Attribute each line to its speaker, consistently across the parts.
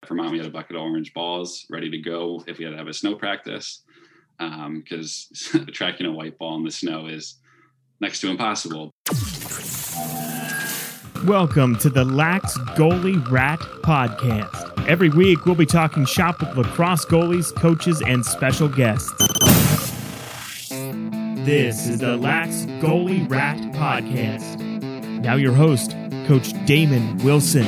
Speaker 1: Vermont, we had a bucket of orange balls ready to go if we had to have a snow practice, because tracking a white ball in the snow is next to impossible.
Speaker 2: Welcome to the Lax Goalie Rat Podcast. Every week, we'll be talking shop with lacrosse goalies, coaches, and special guests. This is the Lax Goalie Rat Podcast. Now your host, Coach Damon Wilson.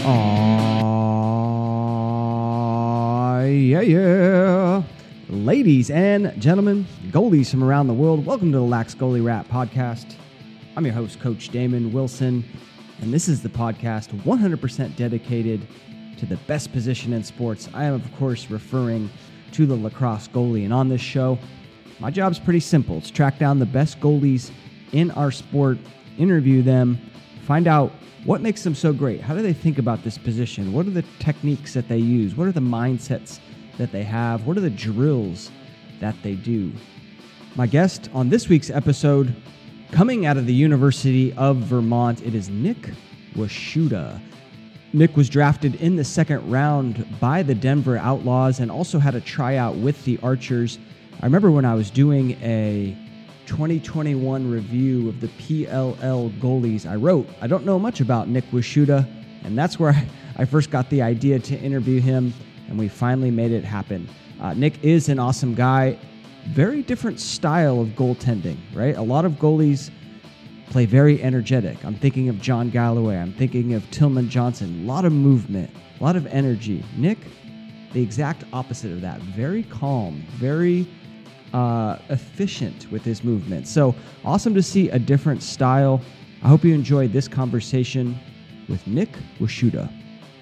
Speaker 3: Yeah. Ladies and gentlemen, goalies from around the world, welcome to the Lax Goalie Rat Podcast. I'm your host, Coach Damon Wilson, and this is the podcast 100% dedicated to the best position in sports. I am, of course, referring to the lacrosse goalie, and on this show, my job's pretty simple. It's track down the best goalies in our sport, interview them, find out what makes them so great. How do they think about this position? What are the techniques that they use? What are the mindsets that they have? What are the drills that they do? My guest on this week's episode, coming out of the University of Vermont, it is Nick Washuta. Nick was drafted in the second round by the Denver Outlaws and also had a tryout with the Archers. I remember when I was doing a 2021 review of the PLL goalies, I wrote, I don't know much about Nick Washuta, and that's where I first got the idea to interview him, and we finally made it happen. Nick is an awesome guy, very different style of goaltending, right? A lot of goalies play very energetic. I'm thinking of John Galloway, I'm thinking of Tillman Johnson, a lot of movement, a lot of energy. Nick, the exact opposite of that, very calm, very efficient with his movement. So awesome to see a different style. I hope you enjoyed this conversation with Nick Washuta.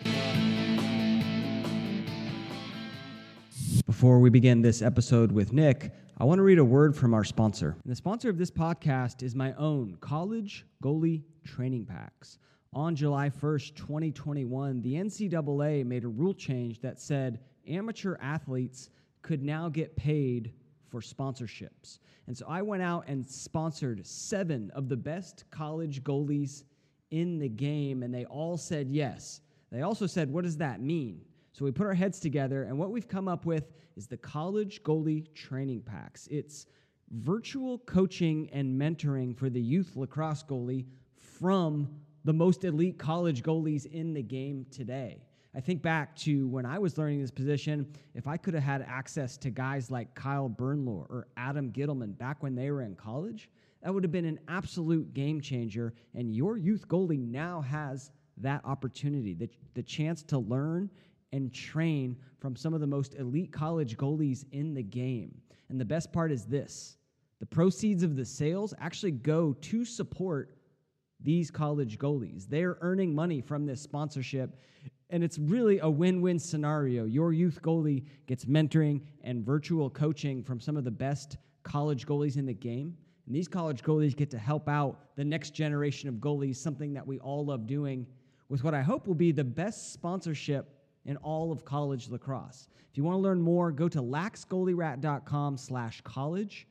Speaker 3: Before we begin this episode with Nick, I want to read a word from our sponsor. And the sponsor of this podcast is my own College Goalie Training Packs. On July 1st, 2021, the NCAA made a rule change that said amateur athletes could now get paid for sponsorships. And so I went out and sponsored 7 of the best college goalies in the game, and they all said yes. They also said, what does that mean? So we put our heads together, and what we've come up with is the College Goalie Training Packs. It's virtual coaching and mentoring for the youth lacrosse goalie from the most elite college goalies in the game today. I think back to when I was learning this position, if I could have had access to guys like Kyle Bernlohr or Adam Gittleman back when they were in college, that would have been an absolute game changer, and your youth goalie now has that opportunity, the chance to learn and train from some of the most elite college goalies in the game. And the best part is this: the proceeds of the sales actually go to support these college goalies. They're earning money from this sponsorship, and it's really a win-win scenario. Your youth goalie gets mentoring and virtual coaching from some of the best college goalies in the game, and these college goalies get to help out the next generation of goalies, something that we all love doing, with what I hope will be the best sponsorship in all of college lacrosse. If you want to learn more, go to laxgoalierat.com/college,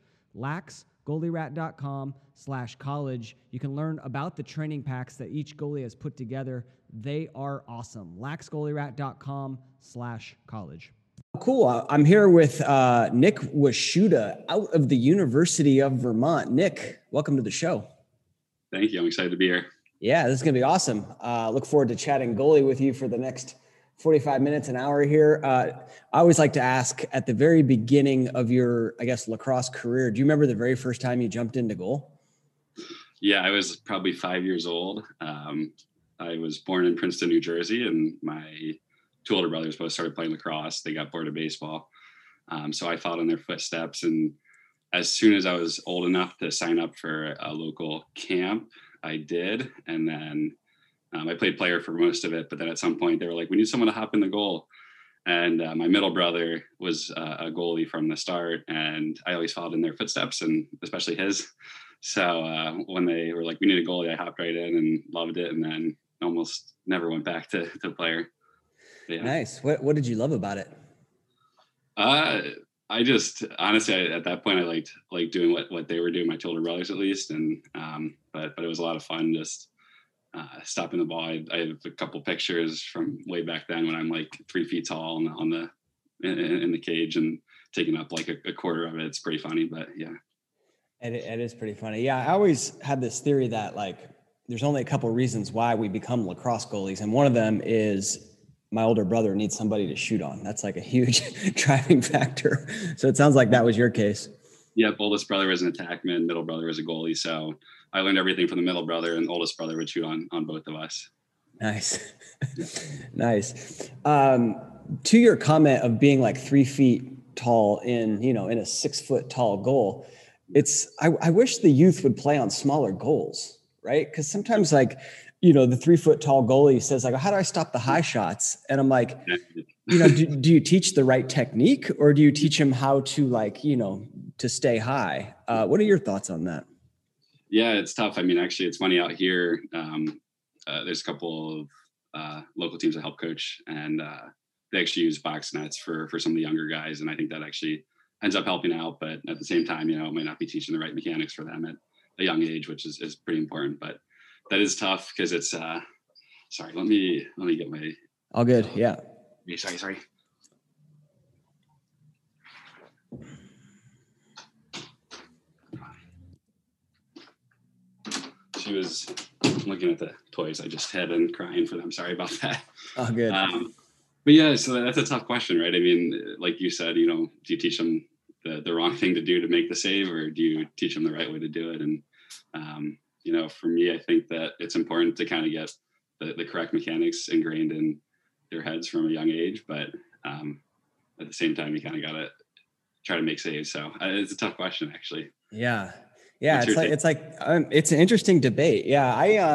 Speaker 3: laxgoalierat.com/college. You can learn about the training packs that each goalie has put together. They are awesome. laxgoalierat.com/college. Cool. I'm here with Nick Washuta out of the University of Vermont. Nick, welcome to the show.
Speaker 1: Thank you. I'm excited to be here.
Speaker 3: Yeah, this is going to be awesome. Look forward to chatting goalie with you for the next 45 minutes, an hour here. I always like to ask at the very beginning of your, lacrosse career, do you remember the very first time you jumped into goal?
Speaker 1: Yeah, I was probably 5 years old. I was born in Princeton, New Jersey, and my 2 older brothers both started playing lacrosse. They got bored of baseball. So I followed in their footsteps. And as soon as I was old enough to sign up for a local camp, I did. And then I played player for most of it, but then at some point they were like, we need someone to hop in the goal. And my middle brother was a goalie from the start, and I always followed in their footsteps, and especially his. So when they were like, we need a goalie, I hopped right in and loved it, and then almost never went back to player. Yeah.
Speaker 3: Nice. What did you love about it?
Speaker 1: I just honestly, at that point, I liked doing what they were doing, my two older brothers at least, and but it was a lot of fun just stopping the ball. I have a couple pictures from way back then when I'm like 3 feet tall in the cage and taking up like a quarter of it. It's pretty funny, but yeah.
Speaker 3: It is pretty funny. Yeah. I always had this theory that like, there's only a couple of reasons why we become lacrosse goalies. And one of them is my older brother needs somebody to shoot on. That's like a huge driving factor. So it sounds like that was your case.
Speaker 1: Yep. Oldest brother was an attackman. Middle brother was a goalie. So I learned everything from the middle brother, and oldest brother would shoot on both of us. Nice.
Speaker 3: Nice. To your comment of being like 3 feet tall in a 6 foot tall goal, I wish the youth would play on smaller goals, right? Because sometimes like, the 3 foot tall goalie says like, how do I stop the high shots? And I'm like, do you teach the right technique, or do you teach them how to like, to stay high? What are your thoughts on that?
Speaker 1: Yeah, it's tough. I mean, actually it's funny out here. There's a couple of local teams that help coach, and they actually use box nets for some of the younger guys. And I think that actually ends up helping out, but at the same time, it might not be teaching the right mechanics for them at a young age, which is pretty important. But that is tough because it's sorry, let me get my
Speaker 3: all good. Yeah.
Speaker 1: Sorry. She was looking at the toys I just had and crying for them. Sorry about that.
Speaker 3: Oh, good.
Speaker 1: But yeah, so that's a tough question, right? I mean, like you said, do you teach them the wrong thing to do to make the save, or do you teach them the right way to do it? And, for me, I think that it's important to kind of get the correct mechanics ingrained in their heads from a young age. But at the same time, you kind of got to try to make saves. So it's a tough question, actually.
Speaker 3: Yeah. Yeah. It's an interesting debate. Yeah.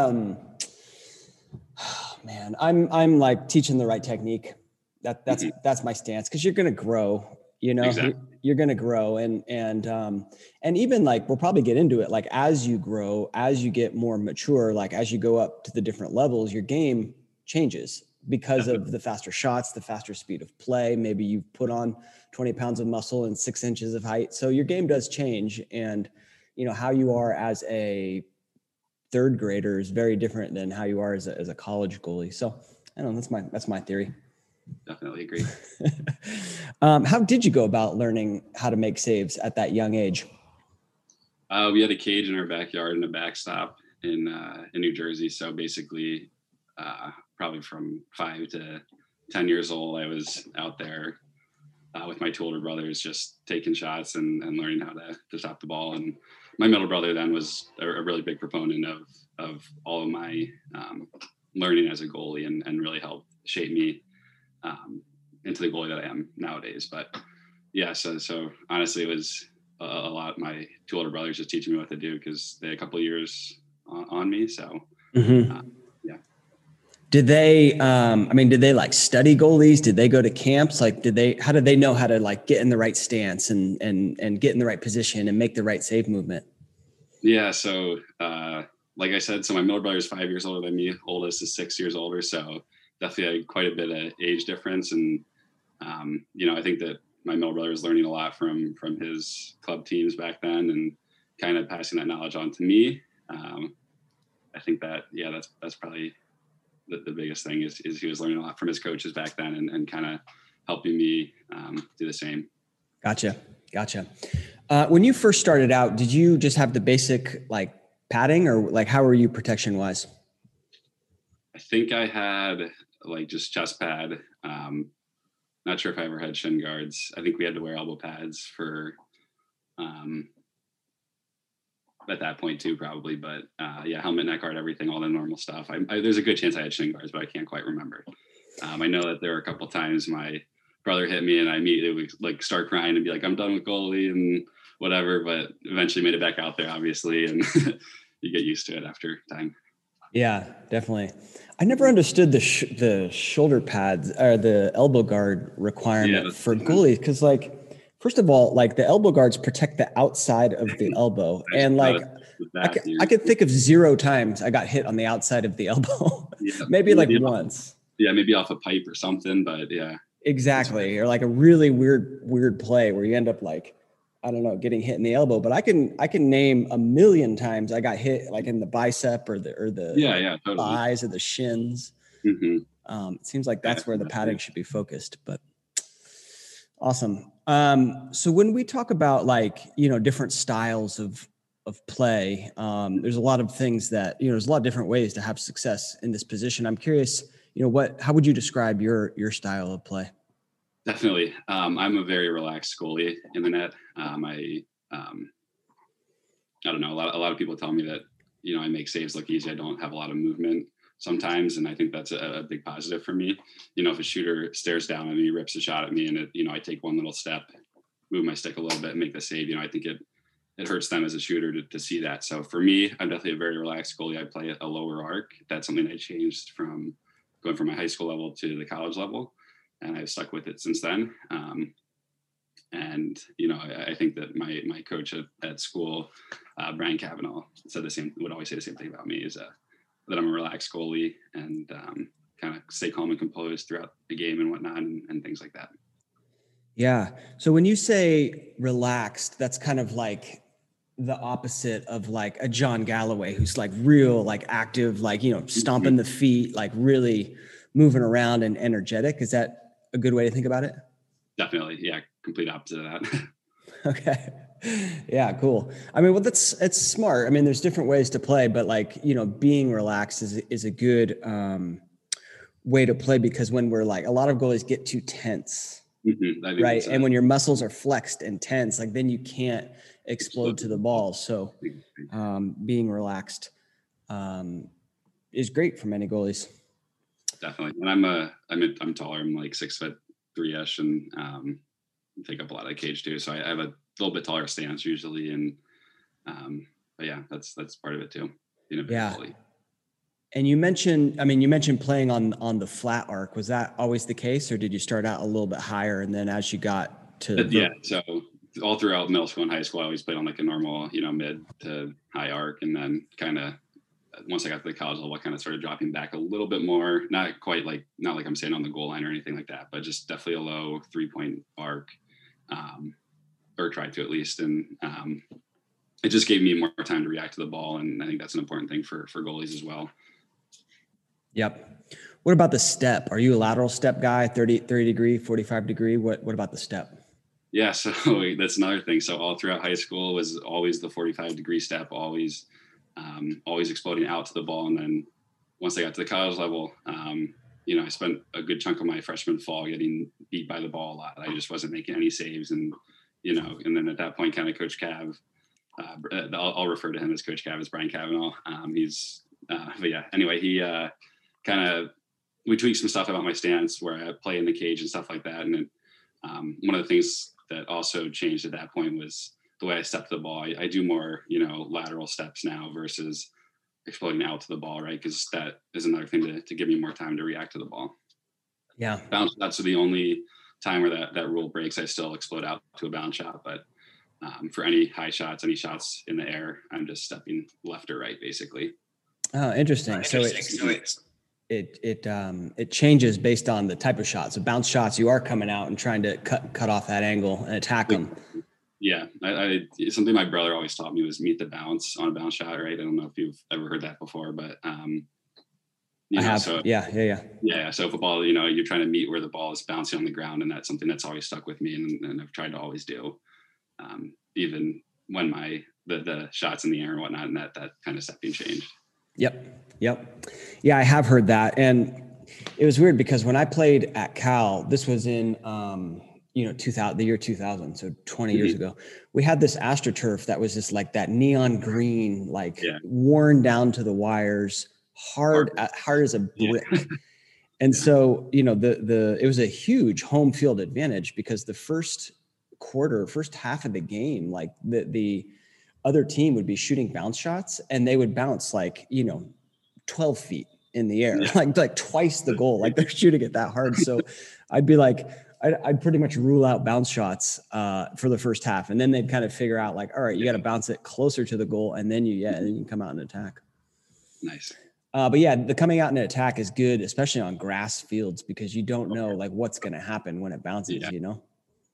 Speaker 3: I'm like teaching the right technique. That's my stance. 'Cause you're going to grow, exactly. You're going to grow. And even like, we'll probably get into it. Like, as you grow, as you get more mature, like as you go up to the different levels, your game changes because of the faster shots, the faster speed of play. Maybe you put on 20 pounds of muscle and 6 inches of height. So your game does change. And, how you are as a third grader is very different than how you are as a college goalie. So I don't know, that's my theory.
Speaker 1: Definitely agree.
Speaker 3: How did you go about learning how to make saves at that young age?
Speaker 1: We had a cage in our backyard and a backstop in New Jersey. So basically, probably from 5 to 10 years old, I was out there with my two older brothers, just taking shots and learning how to stop the ball. And my middle brother then was a really big proponent of all of my learning as a goalie, and really helped shape me into the goalie that I am nowadays. But yeah, so honestly, it was a lot. My two older brothers just teaching me what to do, because they had a couple of years on me. So yeah.
Speaker 3: Did they, did they like study goalies? Did they go to camps? Like, how did they know how to like get in the right stance and get in the right position and make the right save movement?
Speaker 1: Yeah. So, like I said, so my middle brother is 5 years older than me. Oldest is 6 years older. So definitely had quite a bit of age difference. And, I think that my middle brother was learning a lot from his club teams back then, and kind of passing that knowledge on to me. I think that, yeah, that's probably the biggest thing is he was learning a lot from his coaches back then, and kind of helping me do the same.
Speaker 3: Gotcha. When you first started out, did you just have the basic like padding, or like how were you protection wise?
Speaker 1: I think I had like just chest pad. Not sure if I ever had shin guards. I think we had to wear elbow pads for at that point too, probably. But yeah, helmet, neck guard, everything, all the normal stuff. There's a good chance I had shin guards, but I can't quite remember. I know that there were a couple of times my brother hit me and I immediately would like start crying and be like, I'm done with goalie and whatever, but eventually made it back out there, obviously. And you get used to it after time.
Speaker 3: Yeah, definitely. I never understood the shoulder pads or the elbow guard requirement for goalies. 'Cause like, first of all, like the elbow guards protect the outside of the elbow. And like, I could think of 0 times I got hit on the outside of the elbow. Yeah, maybe like once.
Speaker 1: Yeah. Maybe off a pipe or something, but yeah.
Speaker 3: Exactly. Or like a really weird play where you end up like I don't know, getting hit in the elbow, but I can name a million times I got hit like in the bicep or the
Speaker 1: totally.
Speaker 3: thighs or the shins. It seems like that's where the padding should be focused, but awesome. So when we talk about like, different styles of play, there's a lot of things that, there's a lot of different ways to have success in this position. I'm curious, how would you describe your style of play?
Speaker 1: Definitely. I'm a very relaxed goalie in the net. I don't know. A lot of people tell me that, I make saves look easy. I don't have a lot of movement sometimes. And I think that's a big positive for me. If a shooter stares down at me, rips a shot at me, and I take one little step, move my stick a little bit and make the save, I think it hurts them as a shooter to see that. So for me, I'm definitely a very relaxed goalie. I play a lower arc. That's something I changed from going from my high school level to the college level. And I've stuck with it since then. I think that my coach at school, Brian Cavanaugh, would always say the same thing about me, is that I'm a relaxed goalie and kind of stay calm and composed throughout the game and whatnot and things like that. Yeah.
Speaker 3: So when you say relaxed, that's kind of like the opposite of like a John Galloway, who's like real, like active, like, stomping the feet, like really moving around and energetic. Is that a good way to think about it?
Speaker 1: Definitely. Yeah. Complete opposite of that.
Speaker 3: Okay. Yeah, cool. I mean, well, it's smart. I mean, there's different ways to play, but like, being relaxed is a good way to play, because when we're like, a lot of goalies get too tense, right? And when your muscles are flexed and tense, like then you can't explode to the ball. So being relaxed is great for many goalies.
Speaker 1: Definitely. And I'm taller. I'm like 6'3" and take up a lot of the cage too. So I have a little bit taller stance usually. And but yeah, that's part of it too. Being a big goalie.
Speaker 3: And you mentioned playing on the flat arc. Was that always the case, or did you start out a little bit higher and then as you got to
Speaker 1: So all throughout middle school and high school, I always played on like a normal, mid to high arc, and then kind of once I got to the college level, I kind of started dropping back a little bit more. Not like I'm staying on the goal line or anything like that, but just definitely a low 3-point arc, or try to at least. And it just gave me more time to react to the ball, and I think that's an important thing for goalies as well.
Speaker 3: Yep. What about the step? Are you a lateral step guy, 30 degree, 45 degree? What about the step?
Speaker 1: Yeah, so that's another thing. So all throughout high school was always the 45 degree step, always exploding out to the ball. And then once I got to the college level, I spent a good chunk of my freshman fall getting beat by the ball a lot. I just wasn't making any saves. And then at that point, kind of Coach Cav, I'll refer to him as Coach Cav, as Brian Cavanaugh. But yeah, anyway, he we tweaked some stuff about my stance where I play in the cage and stuff like that. And then one of the things that also changed at that point was the way I step to the ball. I do more, lateral steps now versus exploding out to the ball, right? Because that is another thing to give me more time to react to the ball.
Speaker 3: Yeah.
Speaker 1: Bounce shots are the only time where that rule breaks. I still explode out to a bounce shot, but for any high shots, any shots in the air, I'm just stepping left or right, basically.
Speaker 3: Oh, interesting. So it changes based on the type of shot. So bounce shots, you are coming out and trying to cut off that angle and attack them.
Speaker 1: Yeah, something my brother always taught me was meet the bounce on a bounce shot, right? I don't know if you've ever heard that before, but
Speaker 3: I have. So, yeah.
Speaker 1: So football, you're trying to meet where the ball is bouncing on the ground, and that's something that's always stuck with me, and I've tried to always do, even when the shots in the air and whatnot, and that kind of stepping changed.
Speaker 3: Yep. Yeah, I have heard that. And it was weird because when I played at Cal, this was in, the year 2000. So 20 years ago, we had this AstroTurf that was just like that neon green, worn down to the wires, hard as a brick. Yeah. And so, it was a huge home field advantage because the first half of the game, like the other team would be shooting bounce shots and they would bounce 12 feet in the air, like twice the goal, like they're shooting it that hard. So I'd be like, I'd pretty much rule out bounce shots for the first half. And then they'd kind of figure out all right, you got to bounce it closer to the goal. And then you can come out and attack.
Speaker 1: Nice.
Speaker 3: But yeah, the coming out and attack is good, especially on grass fields, because you don't know what's going to happen when it bounces,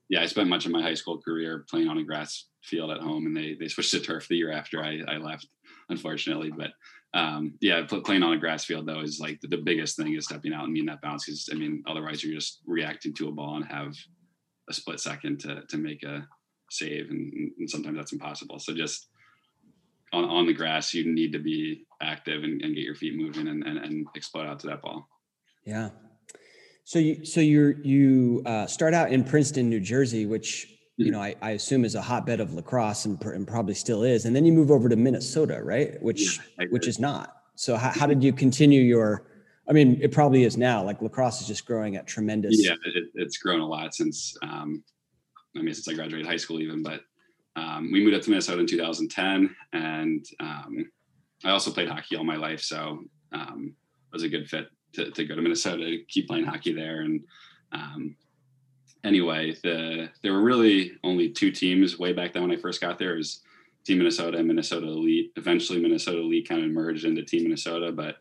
Speaker 1: I spent much of my high school career playing on a grass field at home, and they switched to turf the year after I left, unfortunately. But playing on a grass field though is like the biggest thing is stepping out and meeting that bounce. Because I mean, otherwise you're just reacting to a ball and have a split second to make a save, and sometimes that's impossible. So just on the grass, you need to be active and get your feet moving and explode out to that ball.
Speaker 3: Yeah. So you start out in Princeton, New Jersey, which, you know, I assume is a hotbed of lacrosse and probably still is. And then you move over to Minnesota, right? Which is not. So how did you continue I mean, it probably is now, like lacrosse is just growing at tremendous.
Speaker 1: Yeah, it's grown a lot since I graduated high school even, but we moved up to Minnesota in 2010, and I also played hockey all my life. So it was a good fit to go to Minnesota to keep playing hockey there. And anyway, there were really only two teams way back then when I first got there. It was Team Minnesota and Minnesota Elite. Eventually Minnesota Elite kind of merged into Team Minnesota, but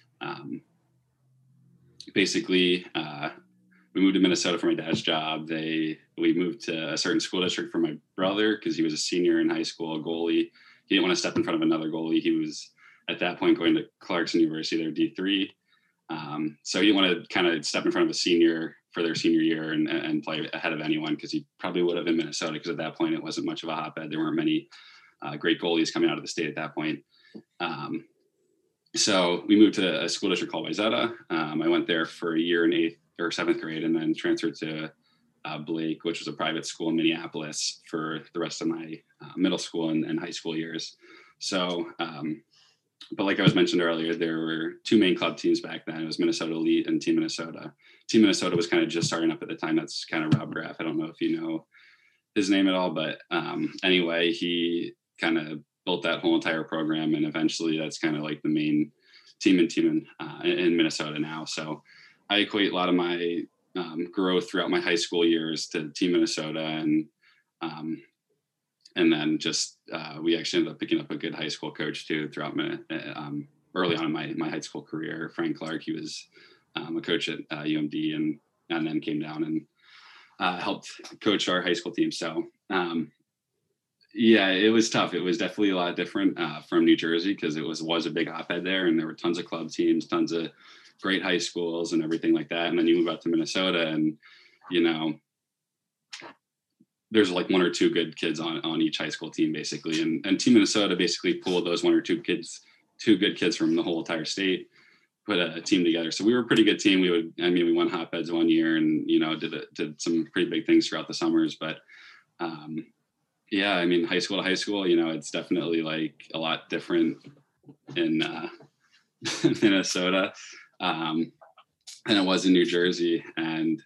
Speaker 1: basically we moved to Minnesota for my dad's job. We moved to a certain school district for my brother because he was a senior in high school, a goalie. He didn't want to step in front of another goalie. He was at that point going to Clarkson University, their D3. So he didn't want to kind of step in front of a senior for their senior year and play ahead of anyone, because he probably would have in Minnesota, because at that point it wasn't much of a hotbed. There weren't many great goalies coming out of the state at that point. So we moved to a school district called Wayzata. I went there for a year in 8th or 7th grade, and then transferred to Blake, which was a private school in Minneapolis, for the rest of my middle school and high school years. So, but like I was mentioned earlier, there were two main club teams back then. It was Minnesota Elite and Team Minnesota. Team Minnesota was kind of just starting up at the time. That's kind of Rob Graff. I don't know if you know his name at all, but anyway, he kind of built that whole entire program, and eventually that's kind of like the main team in Minnesota now. So I equate a lot of my growth throughout my high school years to Team Minnesota, and then just we actually ended up picking up a good high school coach too throughout early on in my high school career. Frank Clark, he was a coach at UMD, and then came down and helped coach our high school team. So it was tough. It was definitely a lot different from New Jersey, because it was a big hotbed there, and there were tons of club teams, tons of great high schools and everything like that. And then you move out to Minnesota, and you know, there's like one or two good kids on each high school team basically. And Team Minnesota basically pulled those one or two good kids from the whole entire state, put a team together. So we were a pretty good team. We won hotbeds one year, and, you know, did some pretty big things throughout the summers. But high school to high school, you know, it's definitely like a lot different in Minnesota than it was in New Jersey. And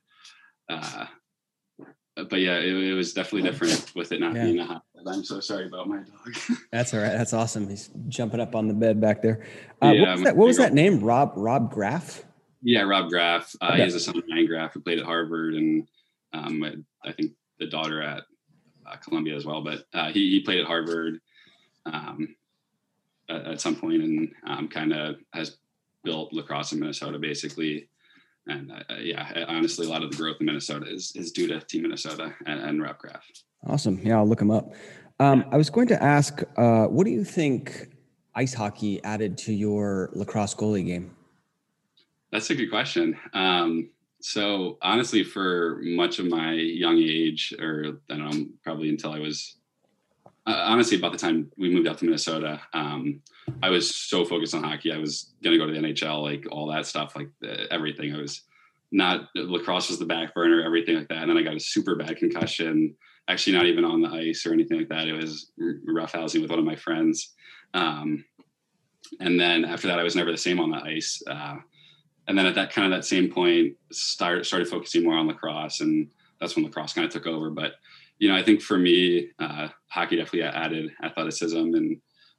Speaker 1: but yeah, it was definitely different with it not being a hotbed. I'm so sorry about my dog. That's
Speaker 3: all right. That's awesome. He's jumping up on the bed back there. What was that name? Rob Graff?
Speaker 1: Yeah, Rob Graff. Okay. He has a son of Ryan Graff who played at Harvard, and I think the daughter at Columbia as well. But he played at Harvard at some point, and kind of has built lacrosse in Minnesota basically. And honestly, a lot of the growth in Minnesota is due to Team Minnesota and Rob Graff.
Speaker 3: Awesome. Yeah, I'll look him up. I was going to ask, what do you think ice hockey added to your lacrosse goalie game?
Speaker 1: That's a good question. So honestly, for much of my young age, or I don't know, probably until I was honestly about the time we moved out to Minnesota, I was so focused on hockey. I was going to go to the NHL, like all that stuff, like everything. Lacrosse was the back burner, everything like that. And then I got a super bad concussion, actually not even on the ice or anything like that. It was roughhousing with one of my friends. And then after that, I was never the same on the ice. And then at that same point, started focusing more on lacrosse, and that's when lacrosse kind of took over. But, you know, I think for me, hockey definitely added athleticism. And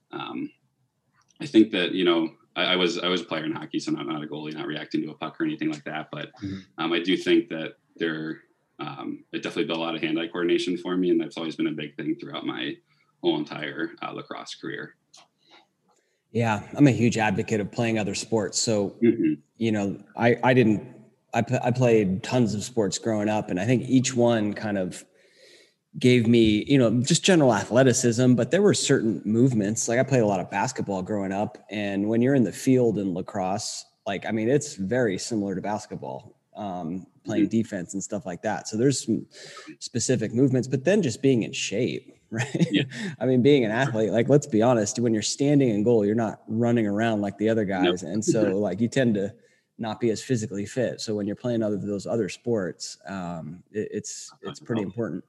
Speaker 1: I think that, you know, I was a player in hockey, so I'm not a goalie, not reacting to a puck or anything like that. But I do think that it definitely built a lot of hand-eye coordination for me. And that's always been a big thing throughout my whole entire lacrosse career.
Speaker 3: Yeah, I'm a huge advocate of playing other sports. So, you know, I played tons of sports growing up, and I think each one kind of gave me, just general athleticism, but there were certain movements. Like I played a lot of basketball growing up, and when you're in the field in lacrosse, it's very similar to basketball, playing defense and stuff like that. So there's some specific movements, but then just being in shape, right?
Speaker 1: Yeah.
Speaker 3: Being an athlete, like, let's be honest, when you're standing in goal, you're not running around like the other guys. Nope. And so like you tend to not be as physically fit. So when you're playing those other sports, it's pretty important.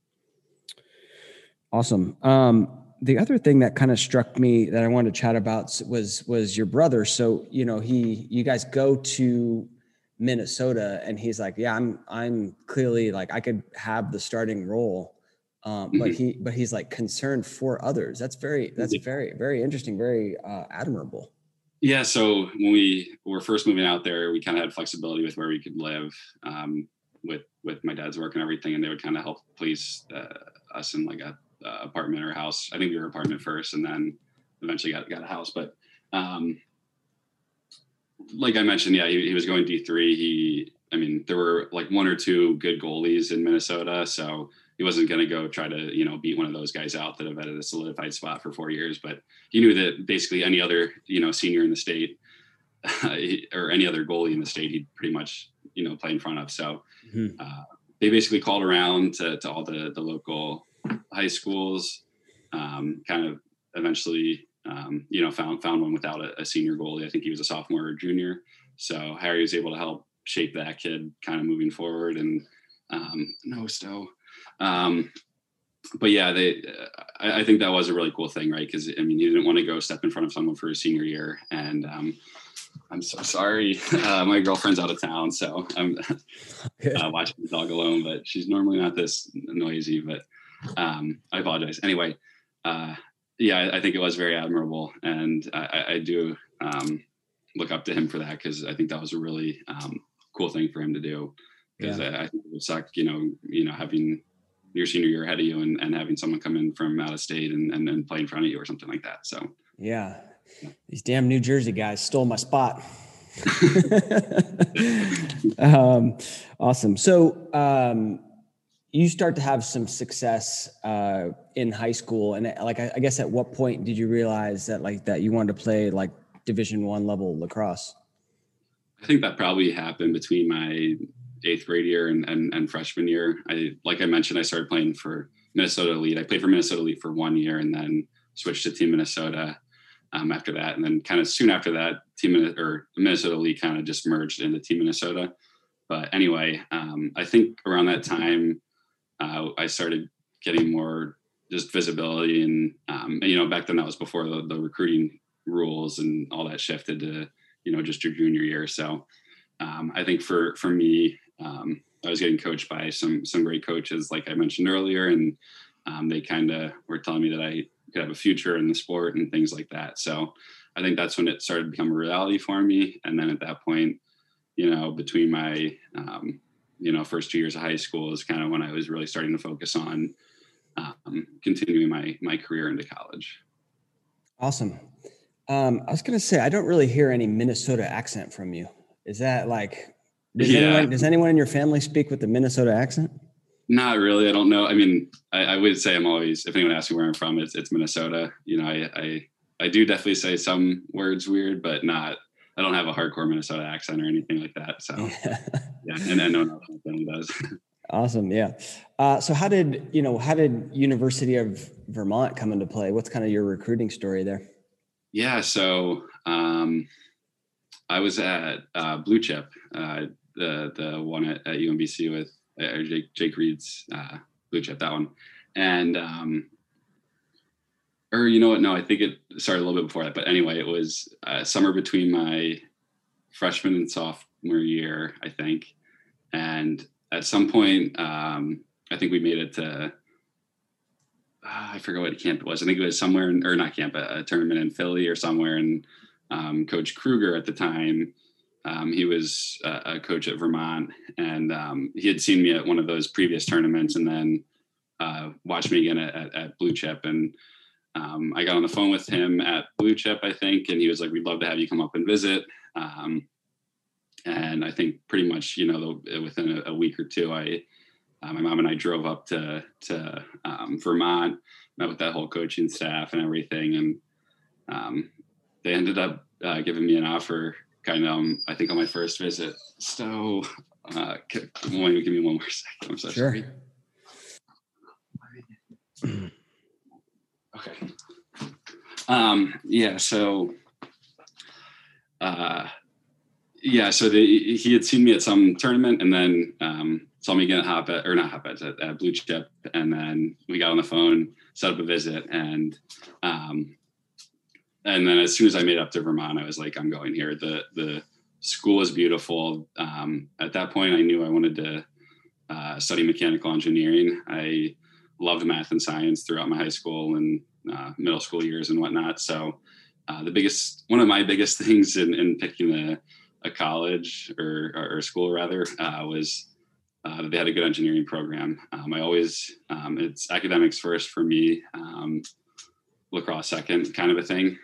Speaker 3: Awesome. The other thing that kind of struck me that I wanted to chat about was your brother. So, you guys go to Minnesota and he's like, yeah, I'm clearly like, I could have the starting role. But he's like concerned for others. That's very, very interesting. Very admirable.
Speaker 1: Yeah. So when we were first moving out there, we kind of had flexibility with where we could live, with my dad's work and everything. And they would kind of help place us in like a apartment or house. I think we were apartment first and then eventually got a house. But like I mentioned, yeah, he was going D3. There were like one or two good goalies in Minnesota. So he wasn't going to go try to, beat one of those guys out that have had a solidified spot for 4 years. But he knew that basically any other, senior in the state or any other goalie in the state, he'd pretty much, play in front of. So they basically called around to all the local high schools, kind of eventually, found one without a senior goalie. I think he was a sophomore or junior. So Harry was able to help shape that kid kind of moving forward. And but yeah, I think that was a really cool thing, right? Because he didn't want to go step in front of someone for his senior year. And I'm so sorry, my girlfriend's out of town, so I'm watching the dog alone. But she's normally not this noisy. But I apologize. Anyway, yeah, I think it was very admirable, and I do look up to him for that, because I think that was a really cool thing for him to do. Because I think it would suck, having your senior year ahead of you and having someone come in from out of state and play in front of you or something like that. So
Speaker 3: yeah, these damn New Jersey guys stole my spot. Awesome. So you start to have some success in high school, and like I guess at what point did you realize that you wanted to play like Division I level lacrosse?
Speaker 1: I think that probably happened between my 8th grade year and freshman year. Like I mentioned, I started playing for Minnesota Elite. I played for Minnesota Elite for 1 year and then switched to Team Minnesota after that. And then kind of soon after that, Minnesota Elite kind of just merged into Team Minnesota. But anyway, I think around that time, I started getting more just visibility. And back then that was before the recruiting rules and all that shifted to, just your junior year. So I think for me, I was getting coached by some great coaches, like I mentioned earlier, and they kind of were telling me that I could have a future in the sport and things like that. So I think that's when it started to become a reality for me. And then at that point, between my, first 2 years of high school is kind of when I was really starting to focus on continuing my career into college.
Speaker 3: Awesome. I was going to say, I don't really hear any Minnesota accent from you. Is that like, does anyone in your family speak with the Minnesota accent?
Speaker 1: Not really. I don't know. I would say I'm always, if anyone asks me where I'm from, it's Minnesota. I do definitely say some words weird, but I don't have a hardcore Minnesota accent or anything like that. So yeah. And I know my family does. Awesome.
Speaker 3: Yeah. So how did University of Vermont come into play? What's kind of your recruiting story there?
Speaker 1: Yeah. So, I was at Blue Chip, the one at UMBC with Jake Reed's Blue Chip, that one. And, or you know what? No, I think it started a little bit before that. But anyway, it was summer between my freshman and sophomore year, I think. And at some point, I think we made it to, I forget what camp it was. I think it was somewhere, or not camp, a tournament in Philly or somewhere. And Coach Kruger at the time, he was a coach at Vermont, and he had seen me at one of those previous tournaments and then watched me again at Blue Chip. And I got on the phone with him at Blue Chip, I think, and he was like, we'd love to have you come up and visit. And I think pretty much, within a week or two, I my mom and I drove up to Vermont, met with that whole coaching staff and everything. And they ended up giving me an offer kind of, I think on my first visit. So give me one more second. I'm so sorry. Okay. So he had seen me at some tournament and then saw me get at Blue Chip, and then we got on the phone, set up a visit, and then as soon as I made up to Vermont, I was like, I'm going here. The school is beautiful. At that point, I knew I wanted to study mechanical engineering. I loved math and science throughout my high school and middle school years and whatnot. So one of my biggest things in picking a college or school rather was that they had a good engineering program. I always, it's academics first for me, lacrosse second kind of a thing.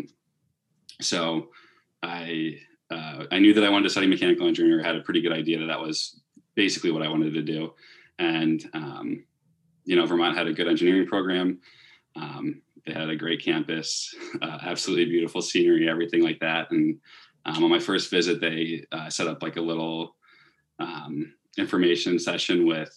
Speaker 1: So I knew that I wanted to study mechanical engineering, or had a pretty good idea that was basically what I wanted to do. And, Vermont had a good engineering program. They had a great campus, absolutely beautiful scenery, everything like that. And on my first visit, they set up like a little information session with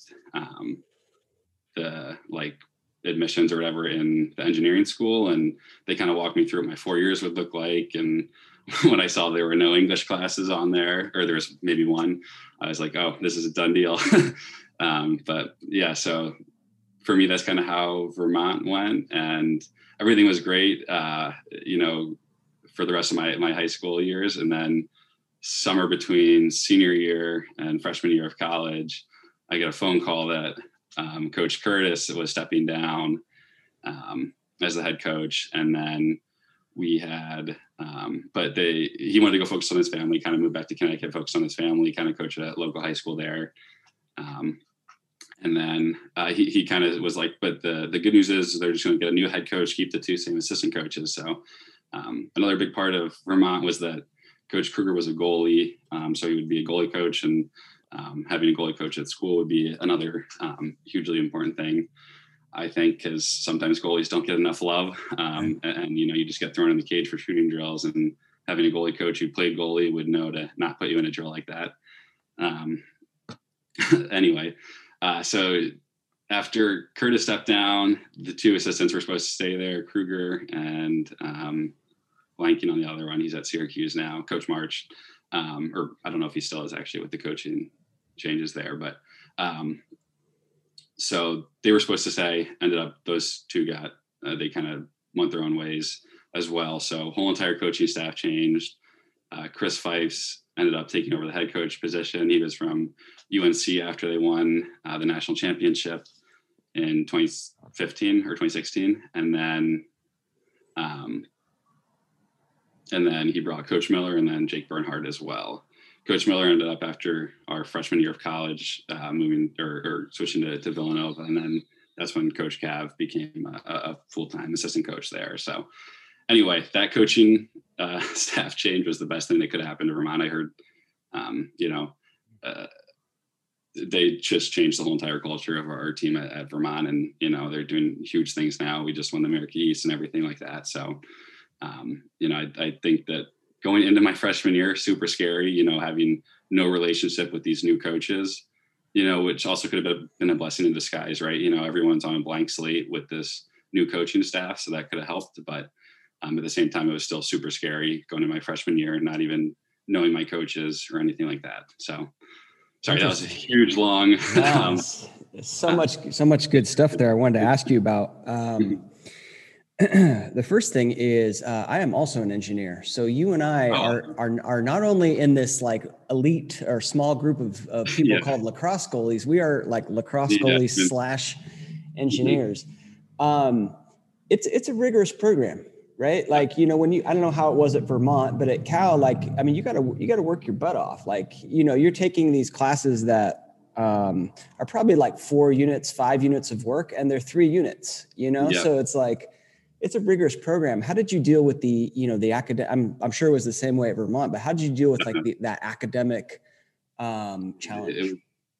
Speaker 1: the admissions or whatever in the engineering school. And they kind of walked me through what my 4 years would look like. And when I saw there were no English classes on there, or there was maybe one, I was like, oh, this is a done deal. But yeah, so for me, that's kind of how Vermont went, and everything was great, for the rest of my high school years. And then summer between senior year and freshman year of college, I get a phone call that Coach Curtis was stepping down as the head coach. And then we had, he wanted to go focus on his family, kind of move back to Connecticut, focus on his family, kind of coach at a local high school there. And then he kind of was like, but the good news is they're just going to get a new head coach, keep the two same assistant coaches. So another big part of Vermont was that Coach Kruger was a goalie. So he would be a goalie coach, and having a goalie coach at school would be another hugely important thing, I think, because sometimes goalies don't get enough love. And you just get thrown in the cage for shooting drills, and having a goalie coach who played goalie would know to not put you in a drill like that. Anyway, so after Curtis stepped down, the two assistants were supposed to stay there, Kruger and blanking on the other one. He's at Syracuse now, Coach March. Or I don't know if he still is actually with the coaching changes there, but so they were supposed to stay. Ended up those two they kind of went their own ways as well. So whole entire coaching staff changed. Chris Fifes ended up taking over the head coach position. He was from UNC after they won the national championship in 2015 or 2016. And then he brought Coach Miller and then Jake Bernhardt as well. Coach Miller ended up, after our freshman year of college, moving or switching to Villanova. And then that's when Coach Cav became a full-time assistant coach there. So anyway, that coaching staff change was the best thing that could happen to Vermont. I heard, they just changed the whole entire culture of our team at Vermont, and, they're doing huge things now. We just won the America East and everything like that. So, I think that going into my freshman year, super scary, having no relationship with these new coaches, which also could have been a blessing in disguise, right? Everyone's on a blank slate with this new coaching staff, so that could have helped. But at the same time, it was still super scary going into my freshman year and not even knowing my coaches or anything like that. So sorry, that was a huge long.
Speaker 3: So much good stuff there I wanted to ask you about. The first thing is I am also an engineer. So you and I are not only in this like elite or small group of people called lacrosse goalies, we are like lacrosse goalies / engineers. It's a rigorous program, right? Like, I don't know how it was at Vermont, but at Cal, you gotta work your butt off. Like, you're taking these classes that are probably like 4 units, 5 units of work, and they're 3 units, So it's like, it's a rigorous program. How did you deal with the academic? I'm sure it was the same way at Vermont, but how did you deal with that academic challenge?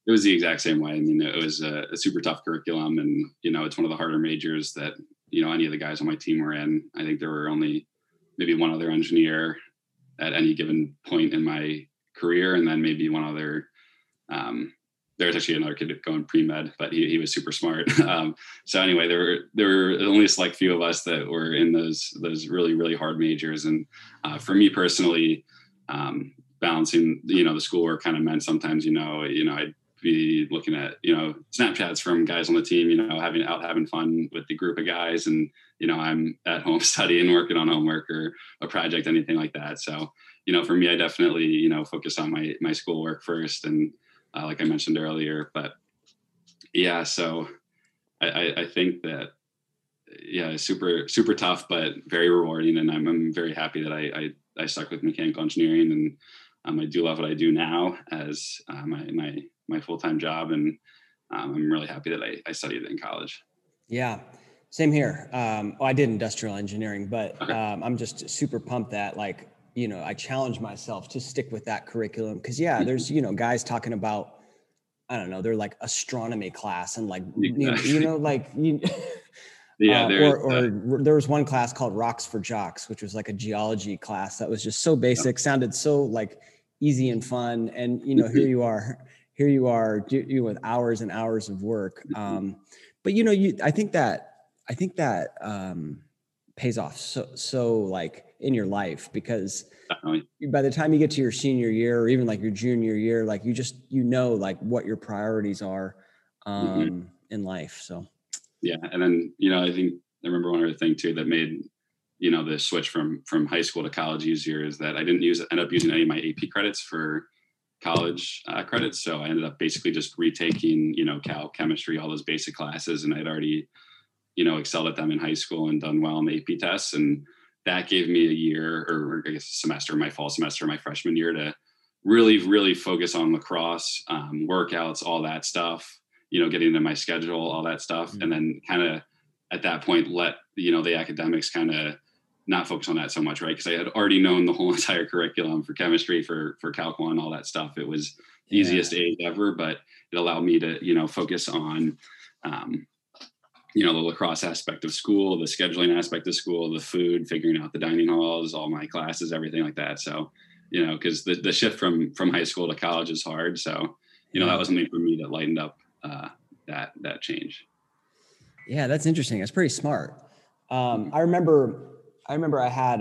Speaker 1: It was the exact same way. I mean, it was a super tough curriculum, and it's one of the harder majors that any of the guys on my team were in. I think there were only maybe one other engineer at any given point in my career, and then maybe one other. There was actually another kid going pre-med, but he was super smart. So anyway, there were only a select few of us that were in those really, really hard majors. And for me personally, balancing, the schoolwork kind of meant sometimes, I'd be looking at, Snapchats from guys on the team, having fun with the group of guys. And, I'm at home studying, working on homework or a project, anything like that. So, for me, I definitely, focus on my schoolwork first. And like I mentioned earlier, but yeah, so I think that, yeah, super, super tough, but very rewarding. And I'm very happy that I stuck with mechanical engineering, and I do love what I do now as my full-time job. And I'm really happy that I studied it in college.
Speaker 3: Yeah, same here. I did industrial engineering, but
Speaker 1: Okay.
Speaker 3: I'm just super pumped that I challenge myself to stick with that curriculum. Cause yeah, there's, guys talking about, I don't know, they're like astronomy class and
Speaker 1: Exactly. Yeah,
Speaker 3: there was one class called Rocks for Jocks, which was like a geology class that was just so basic, sounded so like easy and fun. And, here you are with hours and hours of work. But I think that pays off so like in your life, because
Speaker 1: definitely.
Speaker 3: by the time you get to your senior year or even like your junior year, like you just, like what your priorities are in life. So.
Speaker 1: Yeah. And then, I think I remember one other thing too that made, the switch from high school to college easier is that I didn't end up using any of my AP credits for college credits. So I ended up basically just retaking, calc, chemistry, all those basic classes. And I'd already, excelled at them in high school and done well in the AP tests. And that gave me a year, or I guess a semester, my fall semester, my freshman year, to really, really focus on lacrosse, workouts, all that stuff, getting into my schedule, all that stuff. And then kind of at that point, let, the academics kind of not focus on that so much, right? Because I had already known the whole entire curriculum for chemistry, for Calc 1, all that stuff. It was the easiest age ever, but it allowed me to, focus on, the lacrosse aspect of school, the scheduling aspect of school, the food, figuring out the dining halls, all my classes, everything like that. So, because the shift from high school to college is hard. So, that was something for me that lightened up that change.
Speaker 3: Yeah, that's interesting. That's pretty smart. I remember I had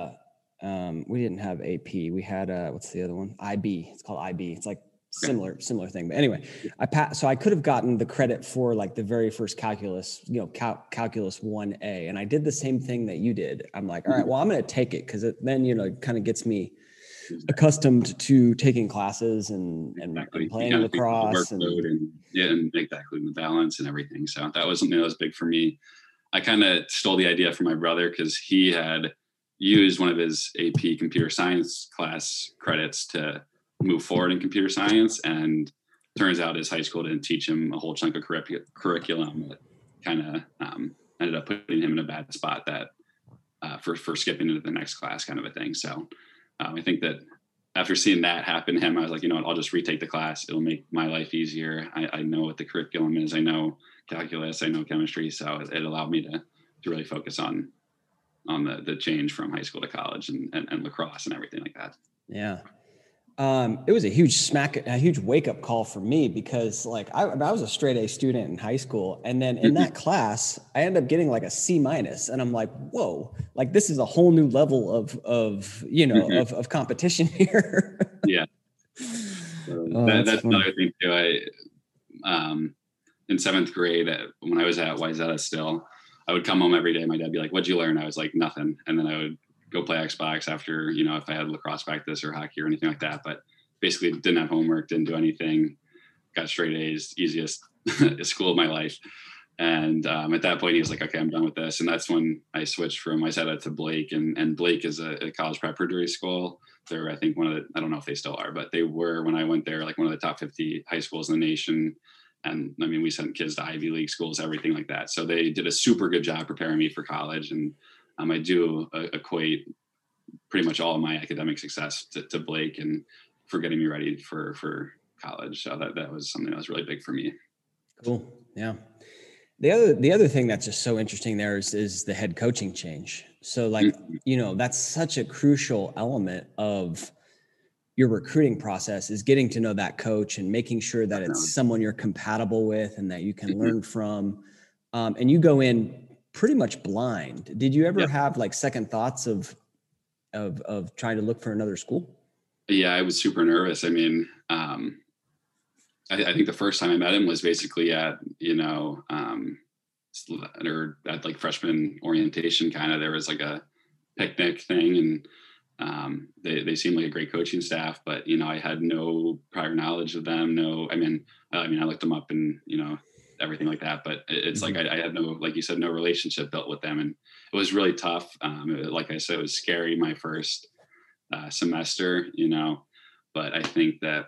Speaker 3: we didn't have AP. We had what's the other one? IB. It's called IB. It's like similar thing. But anyway, so I could have gotten the credit for like the very first calculus, calculus 1A. And I did the same thing that you did. I'm like, all right, well, I'm going to take it, because then, it kind of gets me accustomed to taking classes and playing lacrosse and
Speaker 1: exactly the balance and everything. So that was something that was big for me. I kind of stole the idea from my brother, because he had used one of his AP computer science class credits to move forward in computer science. And turns out his high school didn't teach him a whole chunk of curriculum that kind of ended up putting him in a bad spot that for skipping into the next class, kind of a thing. So I think that after seeing that happen to him, I was like, I'll just retake the class. It'll make my life easier. I know what the curriculum is. I know calculus, I know chemistry. So it allowed me to really focus on the change from high school to college and lacrosse and everything like that.
Speaker 3: Yeah. It was a huge wake up call for me, because like I was a straight A student in high school. And then in that class, I ended up getting like a C-. And I'm like, whoa, like this is a whole new level of competition here.
Speaker 1: Yeah. That's another thing too. In 7th grade, when I was at Wayzata still, I would come home every day. My dad would be like, "What'd you learn?" I was like, "Nothing." And then I would go play Xbox after, if I had lacrosse practice or hockey or anything like that. But basically didn't have homework, didn't do anything, got straight A's, easiest school of my life. And at that point, he was like, "Okay, I'm done with this." And that's when I switched from Wayzata to Blake. And Blake is a college preparatory school. They're, I think, I don't know if they still are, but they were, when I went there, like one of the top 50 high schools in the nation. And I mean, we sent kids to Ivy League schools, everything like that. So they did a super good job preparing me for college. And I do equate pretty much all of my academic success to Blake and for getting me ready for college. So that was something that was really big for me.
Speaker 3: Cool. Yeah. The other thing that's just so interesting there is the head coaching change. So like, that's such a crucial element of your recruiting process, is getting to know that coach and making sure that it's someone you're compatible with and that you can learn from. And you go in pretty much blind. Did you ever have like second thoughts of trying to look for another school?
Speaker 1: Yeah, I was super nervous. I mean, I think the first time I met him was basically at, or at like freshman orientation, kind of, there was like a picnic thing, and they seemed like a great coaching staff, but, I had no prior knowledge of them. I looked them up and, everything like that, but it's like, I had no, like you said, no relationship built with them. And it was really tough. Like I said, it was scary my first semester, but I think that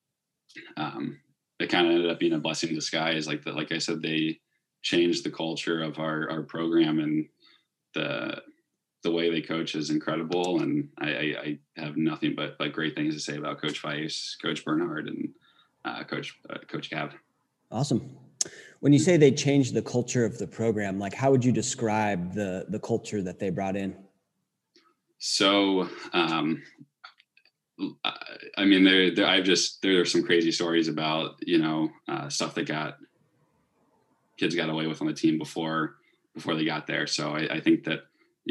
Speaker 1: it kind of ended up being a blessing in disguise. Like I said, they changed the culture of our program, and the way they coach is incredible. And I have nothing but great things to say about Coach Weiss, Coach Bernhard, and Coach Gav. Awesome.
Speaker 3: When you say they changed the culture of the program, like how would you describe the culture that they brought in?
Speaker 1: So, there are some crazy stories about, stuff that kids got away with on the team before they got there. So I think that,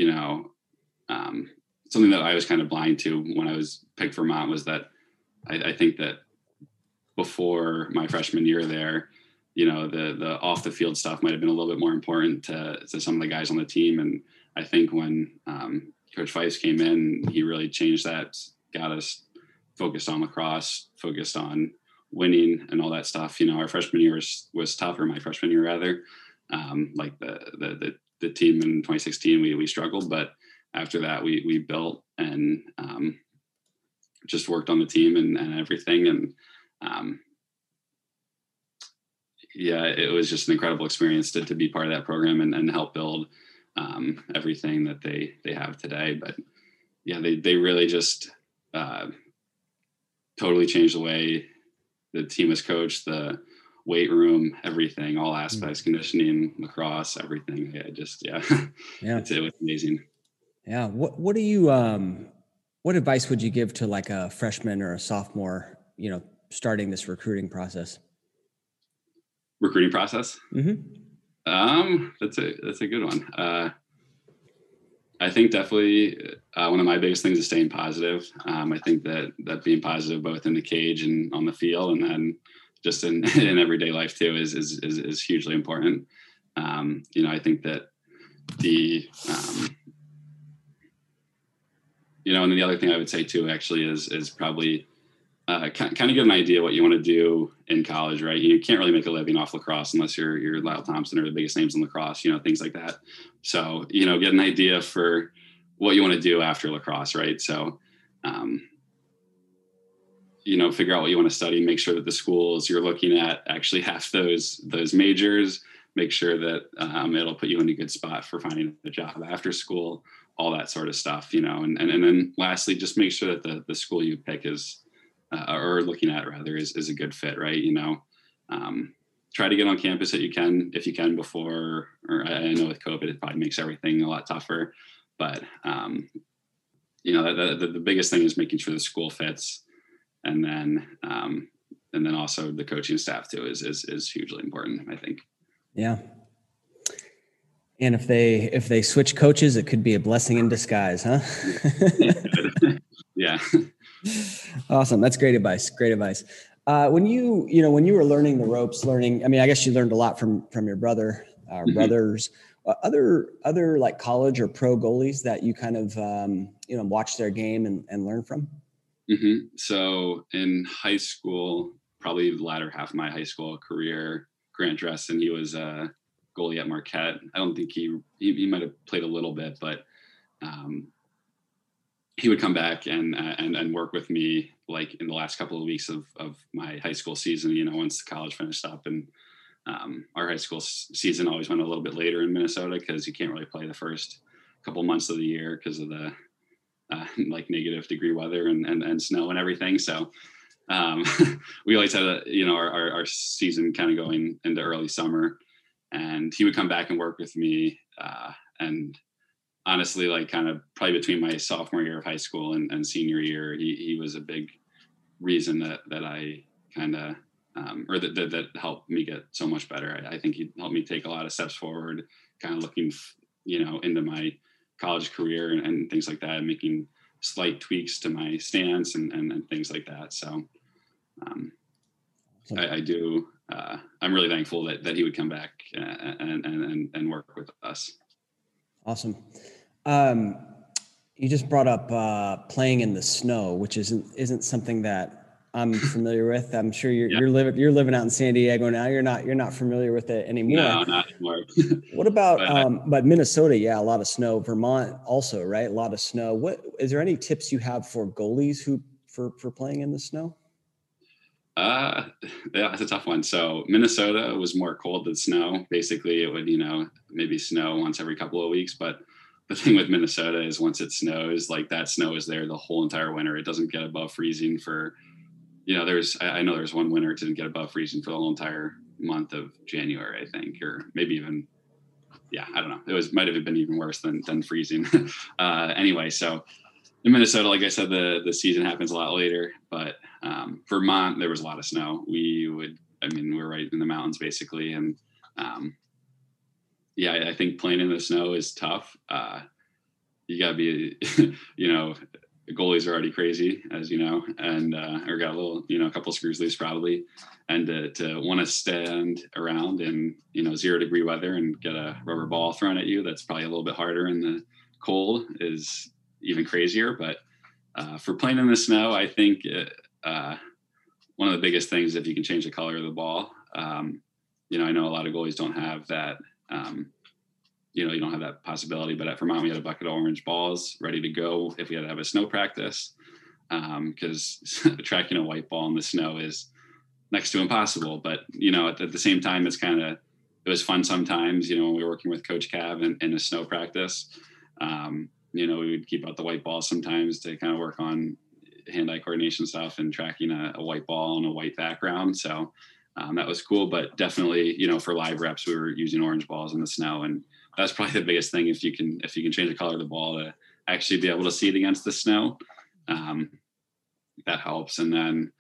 Speaker 1: something that I was kind of blind to when I was picked for Vermont was that I think that before my freshman year there, the off the field stuff might've been a little bit more important to some of the guys on the team. And I think when Coach Weiss came in, he really changed that, got us focused on lacrosse, focused on winning and all that stuff. Our freshman year was tough, or my freshman year rather. Like the team in 2016, we struggled, but after that we built and just worked on the team and everything. And it was just an incredible experience to be part of that program and help build everything that they have today. But they really just totally changed the way the team was coached, the weight room, everything, all aspects, conditioning, lacrosse, everything. It was amazing.
Speaker 3: Yeah. What do you, what advice would you give to like a freshman or a sophomore, starting this recruiting process?
Speaker 1: Recruiting process?
Speaker 3: Mm-hmm.
Speaker 1: That's a good one. I think definitely one of my biggest things is staying positive. I think that being positive both in the cage and on the field, and then just in everyday life too, is hugely important. I think that and then the other thing I would say too, actually, is probably kind of get an idea what you want to do in college, right? You can't really make a living off lacrosse unless you're Lyle Thompson or the biggest names in lacrosse, things like that. So, get an idea for what you want to do after lacrosse, right? So, figure out what you want to study, make sure that the schools you're looking at actually have those majors, make sure that it'll put you in a good spot for finding a job after school, all that sort of stuff, and then lastly, just make sure that the school you pick is, or looking at rather, is a good fit, right? Try to get on campus if you can before, or I know with COVID, it probably makes everything a lot tougher, but the biggest thing is making sure the school fits. And then also the coaching staff too is hugely important, I think.
Speaker 3: Yeah. And if they switch coaches, it could be a blessing in disguise, huh?
Speaker 1: Yeah.
Speaker 3: Awesome. That's great advice. Great advice. When you were learning the ropes, I guess you learned a lot from your brother, brothers, other like college or pro goalies that you kind of, watch their game and learn from?
Speaker 1: Mm-hmm. So in high school, probably the latter half of my high school career, Grant Dresden, he was a goalie at Marquette. I don't think he might've played a little bit, but he would come back and work with me like in the last couple of weeks of my high school season, once the college finished up. And our high school season always went a little bit later in Minnesota because you can't really play the first couple months of the year because of the like negative degree weather and snow and everything. So we always had our season kind of going into early summer, and he would come back and work with me. And honestly, like kind of probably between my sophomore year of high school and senior year, he was a big reason that I kind of, that helped me get so much better. I think he helped me take a lot of steps forward, kind of looking, into my college career and things like that, making slight tweaks to my stance and things like that. So I do, I'm really thankful that he would come back and work with us.
Speaker 3: Awesome. You just brought up playing in the snow, which isn't something that I'm familiar with. I'm sure you're living out in San Diego now. You're not familiar with it anymore.
Speaker 1: No, not anymore.
Speaker 3: What about but Minnesota? Yeah, a lot of snow. Vermont also, right? A lot of snow. What is there any tips you have for goalies for playing in the snow?
Speaker 1: Yeah, that's a tough one. So Minnesota was more cold than snow. Basically, it would maybe snow once every couple of weeks, but the thing with Minnesota is once it snows, like that snow is there the whole entire winter. It doesn't get above freezing for, I know there's one winter it didn't get above freezing for the whole entire month of January, I think, or maybe even, I don't know. Might have been even worse than freezing. Anyway, so in Minnesota, like I said, the season happens a lot later, but Vermont, there was a lot of snow. We're right in the mountains basically. And I think playing in the snow is tough. You gotta be, goalies are already crazy, as you know, and or got a little, a couple screws loose probably. And to want to stand around in, 0-degree weather and get a rubber ball thrown at you, that's probably a little bit harder in the cold is even crazier. But for playing in the snow, I think one of the biggest things, if you can change the color of the ball, I know a lot of goalies don't have that, you don't have that possibility, but at Vermont, we had a bucket of orange balls ready to go if we had to have a snow practice, because tracking a white ball in the snow is next to impossible. But, at the same time, it was fun sometimes, when we were working with Coach Cav in a snow practice, we would keep out the white ball sometimes to kind of work on hand-eye coordination stuff and tracking a white ball on a white background. So that was cool, but definitely, for live reps, we were using orange balls in the snow. And that's probably the biggest thing. If you can change the color of the ball to actually be able to see it against the snow, that helps. And then,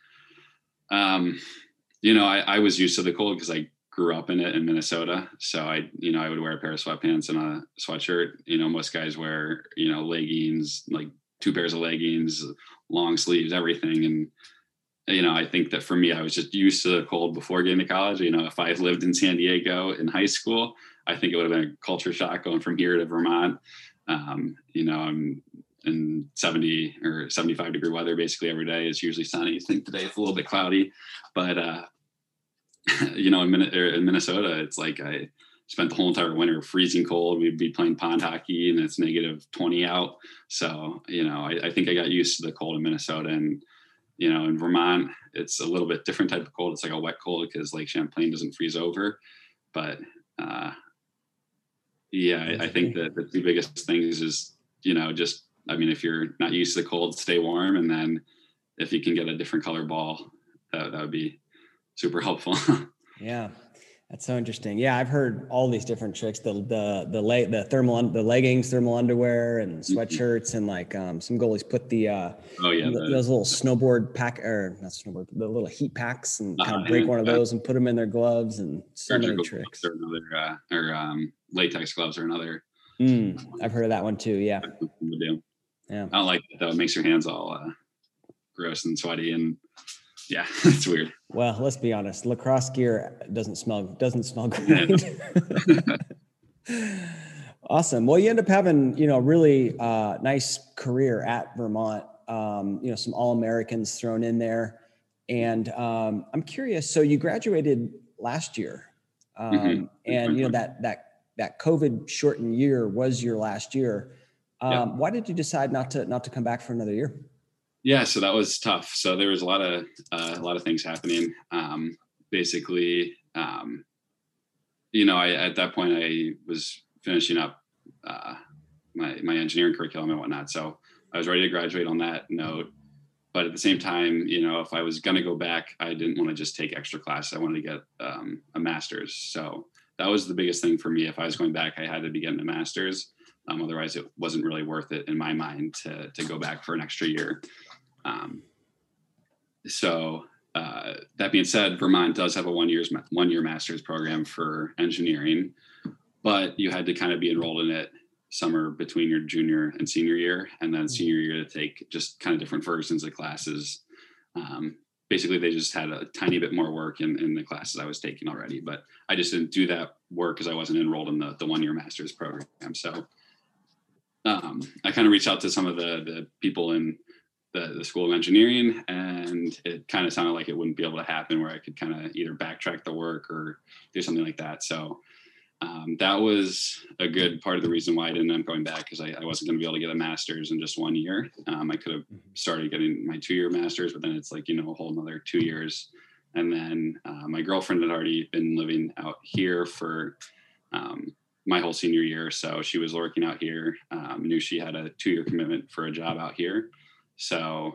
Speaker 1: I was used to the cold because I grew up in it in Minnesota. So I would wear a pair of sweatpants and a sweatshirt. Most guys wear, leggings, like 2 pairs of leggings, long sleeves, everything. And, I think that for me, I was just used to the cold before getting to college. If I had lived in San Diego in high school, I think it would have been a culture shock going from here to Vermont. I'm in 70 or 75-degree weather basically every day. It's usually sunny. I think today it's a little bit cloudy, but in Minnesota, it's like I spent the whole entire winter freezing cold. We'd be playing pond hockey and it's -20 out. So, I think I got used to the cold in Minnesota. And, in Vermont, it's a little bit different type of cold. It's like a wet cold because Lake Champlain doesn't freeze over. But I think that the 2 biggest things is, if you're not used to the cold, stay warm. And then if you can get a different color ball, that would be super helpful.
Speaker 3: Yeah. That's so interesting. Yeah. I've heard all these different tricks, the leggings, thermal underwear and sweatshirts. And like, some goalies put those little snowboard pack or not snowboard, the little heat packs and kind of break one of those and put them in their gloves and so many tricks.
Speaker 1: Or latex gloves or another.
Speaker 3: I've heard of that one too. Yeah.
Speaker 1: Yeah. I don't like it though. It makes your hands all gross and sweaty and yeah, it's weird.
Speaker 3: Well, let's be honest. Lacrosse gear doesn't smell great. Awesome. Well, you end up having, really nice career at Vermont. Some All-Americans thrown in there. And I'm curious. So you graduated last year, and that COVID shortened year was your last year. Why did you decide not to come back for another year?
Speaker 1: Yeah, so that was tough. So there was a lot of things happening. Basically, I at that point I was finishing up my engineering curriculum and whatnot. So I was ready to graduate on that note. but at the same time, if I was going to go back, I didn't want to just take extra classes. I wanted to get a master's. So that was the biggest thing for me. If I was going back, I had to be getting a master's. Otherwise, it wasn't really worth it in my mind to go back for an extra year. So that being said, Vermont does have a one-year master's program for engineering, but you had to kind of be enrolled in it summer between your junior and senior year, and then senior year to take just kind of different versions of classes. Basically, they just had a tiny bit more work in the classes I was taking already, but I just didn't do that work because I wasn't enrolled in the one-year master's program. So I kind of reached out to some of the people in the School of Engineering, and it kind of sounded like it wouldn't be able to happen where I could kind of either backtrack the work or do something like that. So that was a good part of the reason why I didn't end up going back, because I wasn't going to be able to get a master's in just 1 year. I could have started getting my 2-year master's, but then it's like, a whole another 2 years. And then my girlfriend had already been living out here for my whole senior year. So she was working out here, knew she had a 2-year commitment for a job out here. So,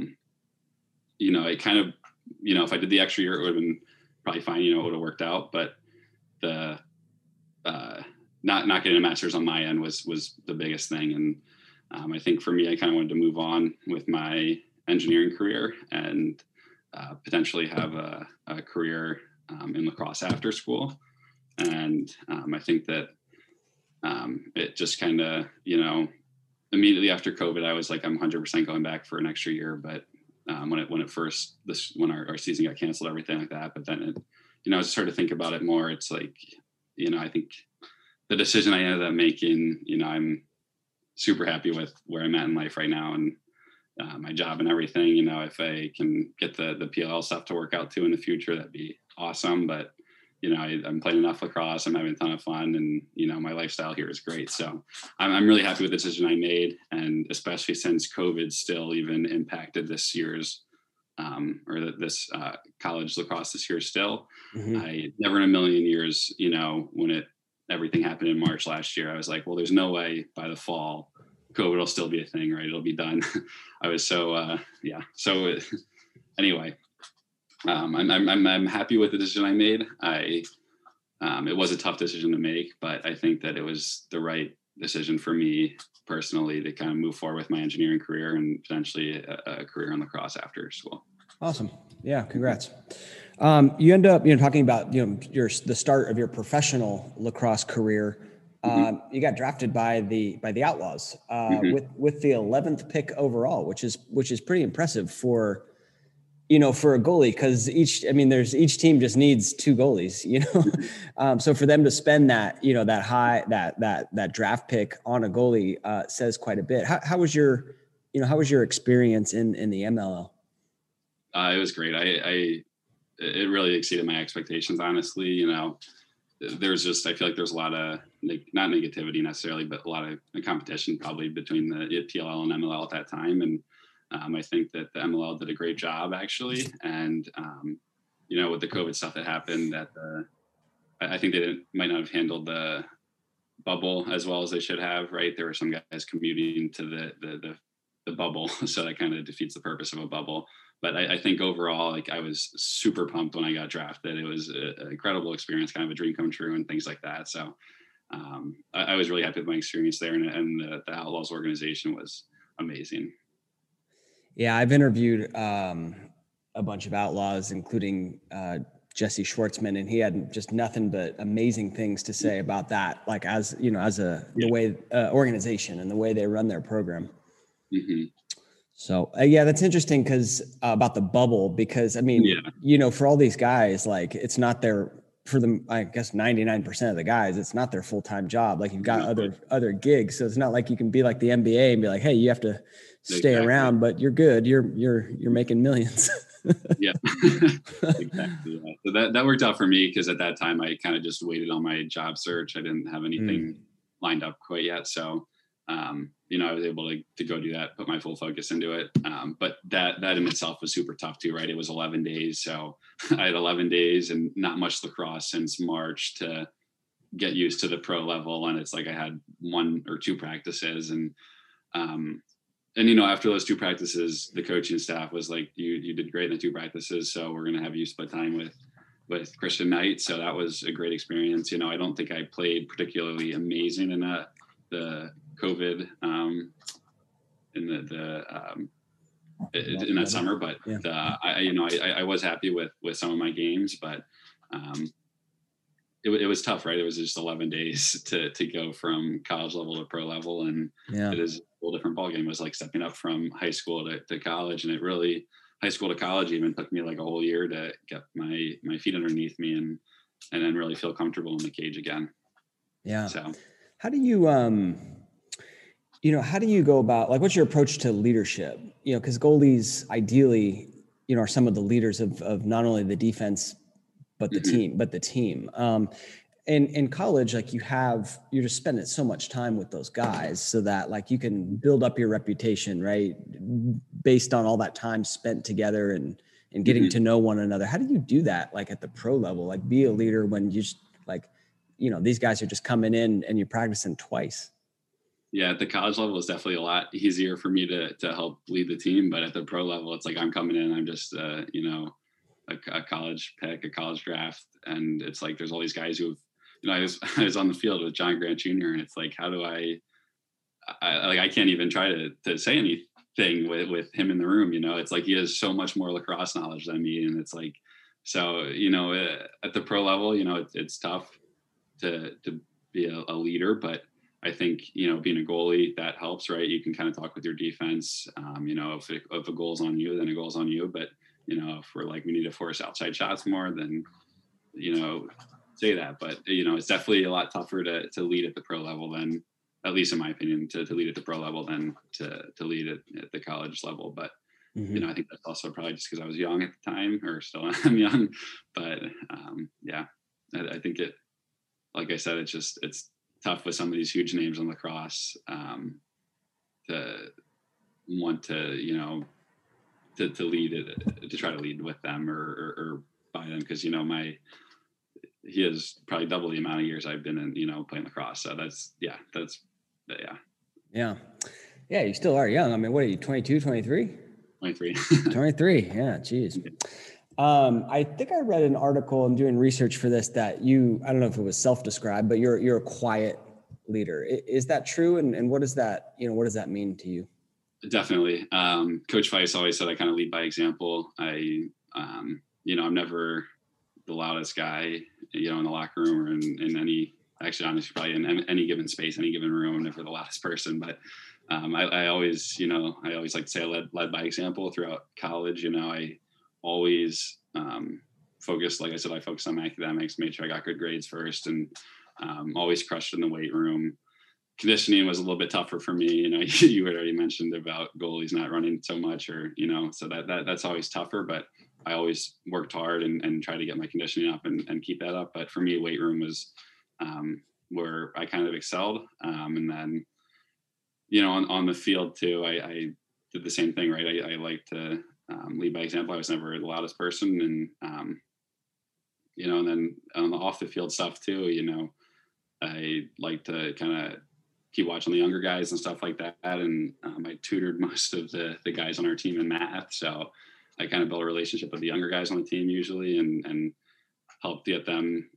Speaker 1: it kind of, if I did the extra year, it would have been probably fine, it would have worked out. But the not getting a master's on my end was the biggest thing. And I think for me, I kind of wanted to move on with my engineering career and potentially have a career in lacrosse after school. And I think that it just kind of, immediately after COVID, I was like, I'm 100% going back for an extra year. But when our season got canceled, everything like that. But then it, I started to think about it more. It's like, I think the decision I ended up making, I'm super happy with where I'm at in life right now, and my job and everything. If I can get the PLL stuff to work out too in the future, that'd be awesome. But I'm playing enough lacrosse. I'm having a ton of fun, and my lifestyle here is great. So I'm really happy with the decision I made, and especially since COVID still even impacted this year's this college lacrosse this year still. Mm-hmm. I never in a million years, when everything happened in March last year, I was like, well, there's no way by the fall COVID will still be a thing, right? It'll be done. I was so anyway. I'm happy with the decision I made. It was a tough decision to make, but I think that it was the right decision for me personally to kind of move forward with my engineering career and potentially a career in lacrosse after school.
Speaker 3: Awesome. Yeah. Congrats. You end up, talking about, the start of your professional lacrosse career. Mm-hmm. You got drafted by the Outlaws mm-hmm. with the 11th pick overall, which is pretty impressive for a goalie, because each team just needs 2 goalies, so for them to spend that, that high, that draft pick on a goalie says quite a bit. How was your experience in the MLL?
Speaker 1: It was great. It really exceeded my expectations, honestly. There's just, I feel like there's a lot of, not negativity necessarily, but a lot of competition probably between the PLL and MLL at that time. And I think that the MLL did a great job, actually. And, with the COVID stuff that happened, I think they might not have handled the bubble as well as they should have, right? There were some guys commuting to the bubble, so that kind of defeats the purpose of a bubble. But I think overall, I was super pumped when I got drafted. It was an incredible experience, kind of a dream come true and things like that. So I was really happy with my experience there, and the Outlaws organization was amazing.
Speaker 3: Yeah, I've interviewed a bunch of Outlaws, including Jesse Schwartzman, and he had just nothing but amazing things to say about that, the way organization and the way they run their program. Mm-hmm. So that's interesting about the bubble, because for all these guys, it's not for them, I guess 99% of the guys, it's not their full-time job. You've got other gigs. So it's not like you can be like the NBA and be like, hey, you have to stay around, but you're good. You're making millions.
Speaker 1: Yeah, exactly. Yeah. So that worked out for me, because at that time I kind of just waited on my job search. I didn't have anything lined up quite yet. So, I was able to go do that, put my full focus into it. But that in itself was super tough too, right? It was 11 days. So I had 11 days and not much lacrosse since March to get used to the pro level. And it's like I had 1 or 2 practices, and and after those 2 practices, the coaching staff was like, you did great in the 2 practices, so we're going to have you split time with Christian Knight. So that was a great experience. I don't think I played particularly amazing in the COVID in in that summer, but I was happy with some of my games, but it was tough, right? It was just 11 days to go from college level to pro level, and it is a whole different ballgame. It was like stepping up from high school to college, and it really, high school to college even took me like a whole year to get my feet underneath me and then really feel comfortable in the cage again.
Speaker 3: Yeah.
Speaker 1: So
Speaker 3: how do you how do you go about, like, what's your approach to leadership? Because goalies ideally, are some of the leaders of not only the defense, but the team. And in college, like, you're just spending so much time with those guys so that, like, you can build up your reputation, right? Based on all that time spent together and getting to know one another. How do you do that? Like at the pro level, like be a leader when you just these guys are just coming in and you're practicing twice.
Speaker 1: Yeah, at the college level, it's definitely a lot easier for me to help lead the team. But at the pro level, it's like I'm coming in, I'm just, a college pick, a college draft. And it's like, there's all these guys who have, I was on the field with John Grant Jr. and it's like, how do I can't even try to say anything with him in the room. It's like, he has so much more lacrosse knowledge than me. And it's like, so, at the pro level, it's tough to be a leader, but I think, being a goalie, that helps, right? You can kind of talk with your defense. If a goal's on you, then a goal's on you. But, if we're like, we need to force outside shots more, then, say that. But, it's definitely a lot tougher to lead at the pro level than, at least in my opinion, to lead at the pro level than to lead at the college level. But, I think that's also probably just because I was young at the time, or still am young. But, I think like I said, it's tough with some of these huge names in lacrosse to want to to lead it, to try to lead with them or by them, because he has probably double the amount of years I've been in playing lacrosse. So yeah.
Speaker 3: You still are young. I mean, what are you, 22, 23?
Speaker 1: 23.
Speaker 3: 23. Yeah, geez. I think I read an article, I'm doing research for this, that I don't know if it was self-described, but you're a quiet leader. Is that true? And what does that, what does that mean to you?
Speaker 1: Definitely. Coach Feist always said I kind of lead by example. I'm never the loudest guy, in the locker room or in any, actually, honestly, probably in any given space, any given room, never the loudest person. But I always, I always like to say I led by example throughout college. I always focused, like I said, I focused on my academics, made sure I got good grades first, and always crushed in the weight room. Conditioning was a little bit tougher for me. You had already mentioned about goalies not running so much, or, so that's always tougher, but I always worked hard and tried to get my conditioning up and keep that up. But for me, weight room was where I kind of excelled. And then, on the field too, I did the same thing, right? I like to lead by example. I was never the loudest person. And, and then on the off the field stuff too, I like to kind of keep watching the younger guys and stuff like that. And I tutored most of the guys on our team in math. So I kind of built a relationship with the younger guys on the team usually and helped get them,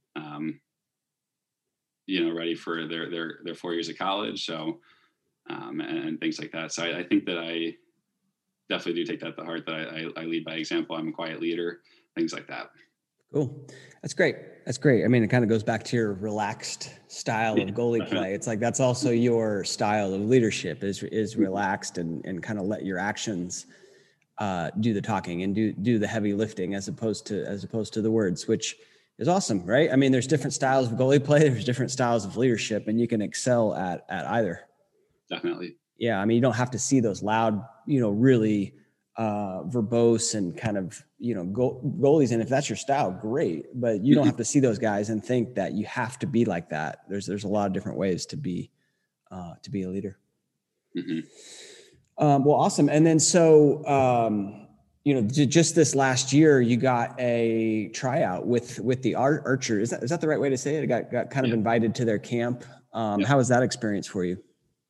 Speaker 1: ready for their 4 years of college. So, and things like that. So I think that I definitely do take that to heart, that I lead by example. I'm a quiet leader, things like that.
Speaker 3: Cool. That's great. I mean, it kind of goes back to your relaxed style of goalie play. It's like, that's also your style of leadership is relaxed and kind of let your actions do the talking and do the heavy lifting as opposed to the words, which is awesome, right? I mean, there's different styles of goalie play. There's different styles of leadership, and you can excel at either.
Speaker 1: Definitely.
Speaker 3: Yeah. I mean, you don't have to see those loud, really verbose and kind of, goalies. And if that's your style, great. But you don't have to see those guys and think that you have to be like that. There's a lot of different ways to be a leader.
Speaker 1: Mm-hmm.
Speaker 3: Well, awesome. And then, so, just this last year, you got a tryout with the Archer. Is that the right way to say it? Got kind of invited to their camp. How was that experience for you?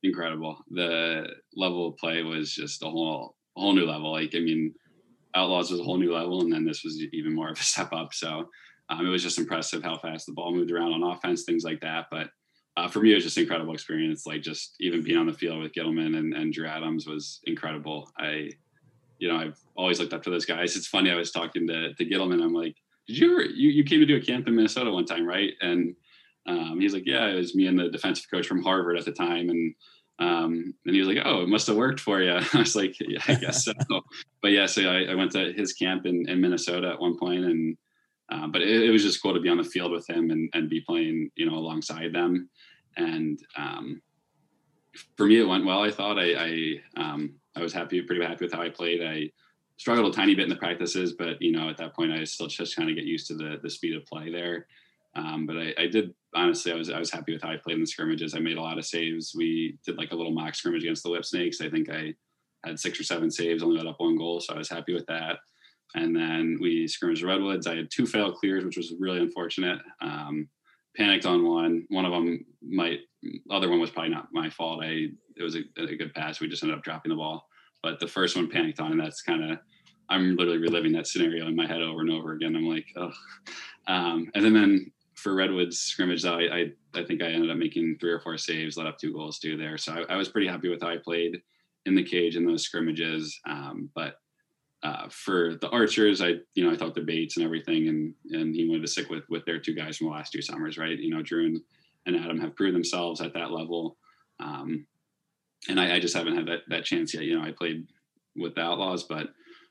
Speaker 1: incredible. The level of play was just a whole new level. Like, I mean, Outlaws was a whole new level, and then this was even more of a step up. So it was just impressive how fast the ball moved around on offense, things like that. But for me, it was just an incredible experience. Like, just even being on the field with Gittleman and Drew Adams was incredible. I've always looked up to those guys. It's funny, I was talking to Gittleman. I'm like, did you ever, you came to do a camp in Minnesota one time, right? And he's like, yeah, it was me and the defensive coach from Harvard at the time. And he was like, oh, it must have worked for you. I was like, yeah, I guess so. But yeah, so I went to his camp in Minnesota at one point, and but it was just cool to be on the field with him and be playing, alongside them. And for me, it went well. I thought I was pretty happy with how I played. I struggled a tiny bit in the practices, but at that point, I was still just kind of get used to the speed of play there. But I did, honestly, I was happy with how I played in the scrimmages. I made a lot of saves. We did like a little mock scrimmage against the Whip Snakes. I think I had 6 or 7 saves, only got up 1 goal, so I was happy with that. And then we scrimmaged Redwoods. I had 2 failed clears, which was really unfortunate. Panicked on one. One of them other one was probably not my fault. It was a good pass. We just ended up dropping the ball. But the first one panicked on, and that's kind of, I'm literally reliving that scenario in my head over and over again. I'm like, oh. And then for Redwoods scrimmage, though, I think I ended up making 3 or 4 saves, let up 2 goals too there. So I was pretty happy with how I played in the cage in those scrimmages. But for the Archers, I talked to Bates and everything, and he wanted to stick with their 2 guys from the last 2 summers, right? Drew and Adam have proved themselves at that level. And I just haven't had that chance yet. I played with the Outlaws, but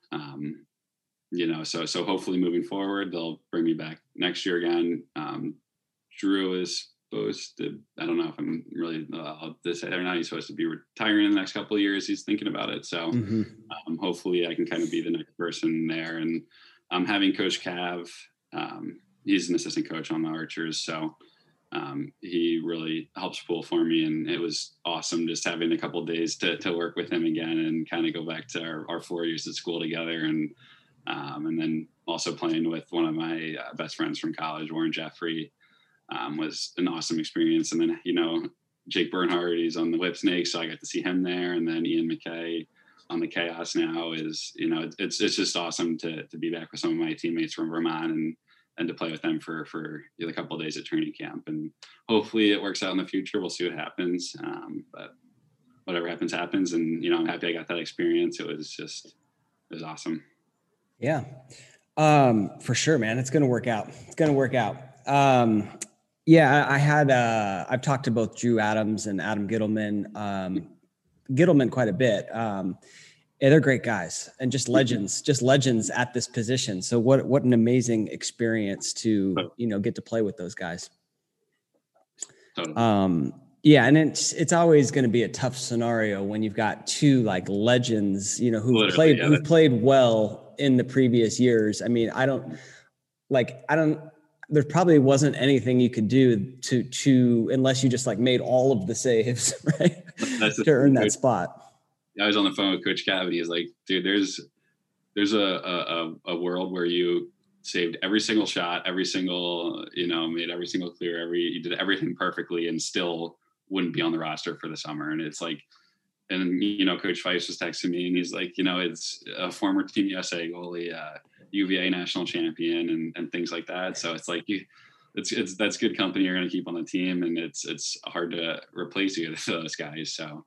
Speaker 1: so hopefully moving forward, they'll bring me back next year again. Drew is supposed to, I don't know if I'm really this or not, he's supposed to be retiring in the next couple of years. He's thinking about it. So hopefully I can kind of be the next person there. And having Coach Cav, he's an assistant coach on the Archers. So he really helps pull for me, and it was awesome just having a couple of days to work with him again and kind of go back to our 4 years at school together. And then also playing with one of my best friends from college, Warren Jeffrey, was an awesome experience. And then, Jake Bernhardt, he's on the Whip Snakes, so I got to see him there. And then Ian McKay on the Chaos now is, it's just awesome to be back with some of my teammates from Vermont and to play with them for a couple of days at training camp. And hopefully it works out in the future. We'll see what happens. But whatever happens. And, I'm happy I got that experience. It was awesome.
Speaker 3: Yeah, for sure, man. It's going to work out. I've talked to both Drew Adams and Adam Gittleman, quite a bit. Yeah, they're great guys and just legends at this position. So what an amazing experience to, get to play with those guys.
Speaker 1: Totally.
Speaker 3: Yeah. And it's always going to be a tough scenario when you've got 2 like legends, who've played well in the previous years. I mean, there probably wasn't anything you could do to unless you just like made all of the saves, right? To earn that spot.
Speaker 1: I was on the phone with Coach Cav, and he's like, dude, there's a world where you saved every single shot, every single, made every single clear, you did everything perfectly and still wouldn't be on the roster for the summer. And it's like, and, Coach Feist was texting me, and he's like, it's a former Team USA goalie, UVA national champion and things like that. So it's like, that's good company you're going to keep on the team. And it's hard to replace you with those guys. So,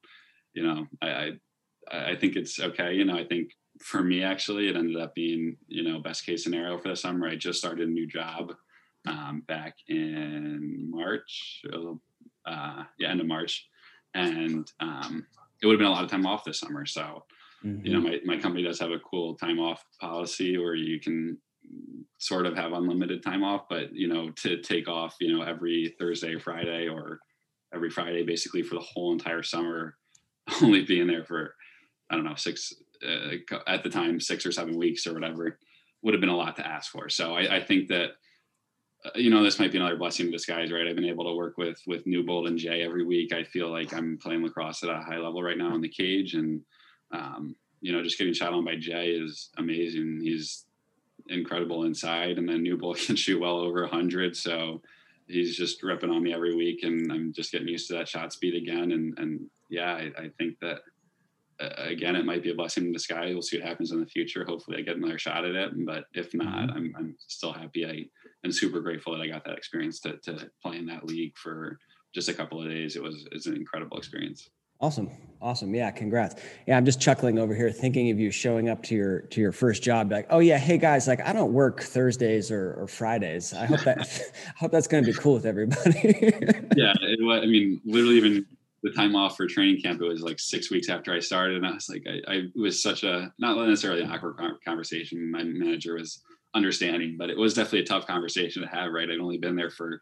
Speaker 1: I think it's okay. I think for me, actually, it ended up being, best case scenario for the summer. I just started a new job back in March, end of March. And it would have been a lot of time off this summer. So, my company does have a cool time off policy where you can sort of have unlimited time off, but, to take off, every Thursday or Friday or every Friday, basically for the whole entire summer, only being there for, I don't know, 6 at the time, 6 or 7 weeks or whatever, would have been a lot to ask for. So I think that, this might be another blessing in disguise, right? I've been able to work with Newbold and Jay every week. I feel like I'm playing lacrosse at a high level right now in the cage. And, just getting shot on by Jay is amazing. He's incredible inside. And then Newbold can shoot well over 100. So, he's just ripping on me every week, and I'm just getting used to that shot speed again. And yeah, I think that again, it might be a blessing in disguise. We'll see what happens in the future. Hopefully I get another shot at it, but if not, I'm still happy. I'm super grateful that I got that experience to play in that league for just a couple of days. It's an incredible experience.
Speaker 3: Awesome. Yeah. Congrats. Yeah. I'm just chuckling over here thinking of you showing up to your first job. Like, oh yeah, hey guys, like I don't work Thursdays or Fridays. I hope that's going to be cool with everybody.
Speaker 1: Yeah. I mean, literally even the time off for training camp, it was like 6 weeks after I started. And I was like, I was such a, not necessarily an awkward conversation. My manager was understanding, but it was definitely a tough conversation to have, right? I'd only been there for,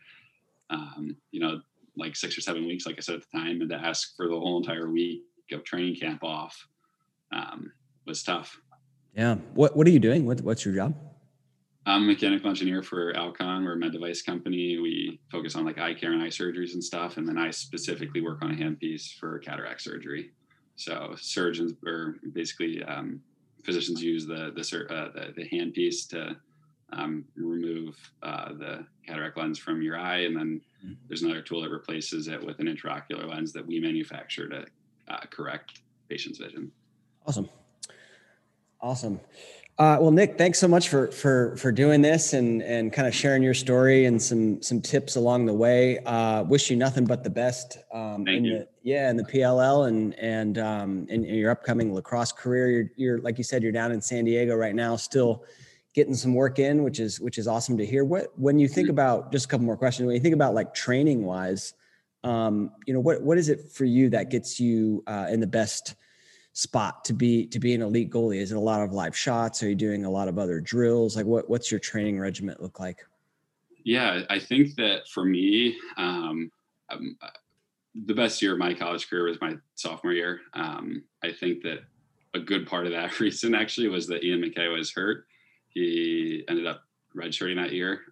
Speaker 1: like 6 or 7 weeks, like I said at the time, and to ask for the whole entire week of training camp off was tough.
Speaker 3: Yeah. What are you doing? What's your job?
Speaker 1: I'm a mechanical engineer for Alcon. We're a med device company. We focus on like eye care and eye surgeries and stuff. And then I specifically work on a handpiece for cataract surgery. So surgeons, or basically physicians, use the handpiece to remove the cataract lens from your eye. And then there's another tool that replaces it with an intraocular lens that we manufacture to correct patient's vision.
Speaker 3: Awesome. Well, Nick, thanks so much for doing this and kind of sharing your story and some tips along the way. Wish you nothing but the best in the PLL and in your upcoming lacrosse career. You're like you said, you're down in San Diego right now, still getting some work in, which is awesome to hear. When you think about, just a couple more questions, when you think about like training wise, what is it for you that gets you in the best spot to be an elite goalie? Is it a lot of live shots? Are you doing a lot of other drills? Like what's your training regiment look like?
Speaker 1: Yeah, I think that for me, the best year of my college career was my sophomore year. I think that a good part of that reason actually was that Ian McKay was hurt. He ended up redshirting that year.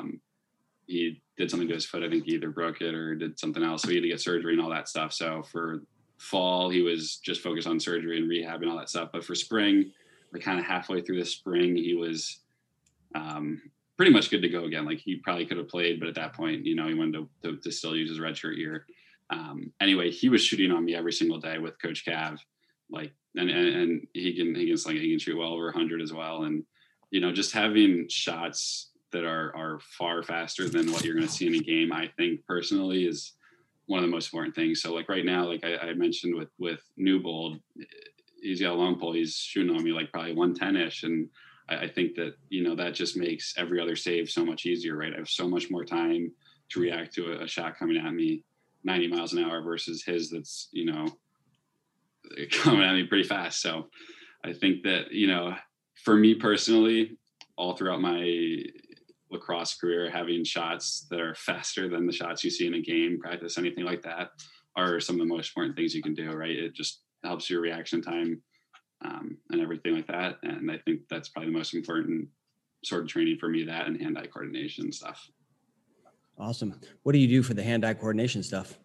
Speaker 1: He did something to his foot. I think he either broke it or did something else. So he had to get surgery and all that stuff. So for fall, he was just focused on surgery and rehab and all that stuff. But for spring, like kind of halfway through the spring, he was pretty much good to go again. Like he probably could have played, but at that point, he wanted to still use his redshirt year. Anyway, he was shooting on me every single day with Coach Cav, like, and he can sling it. He can shoot well over 100 as well. And, just having shots that are far faster than what you're going to see in a game, I think personally is one of the most important things. So like right now, like I mentioned with Newbold, he's got a long pole. He's shooting on me like probably 110-ish. And I think that, that just makes every other save so much easier, right? I have so much more time to react to a shot coming at me 90 miles an hour versus his that's, coming at me pretty fast. So I think that, for me personally, all throughout my lacrosse career, having shots that are faster than the shots you see in a game, practice, anything like that, are some of the most important things you can do, right? It just helps your reaction time and everything like that. And I think that's probably the most important sort of training for me, that and hand-eye coordination stuff.
Speaker 3: Awesome. What do you do for the hand-eye coordination stuff?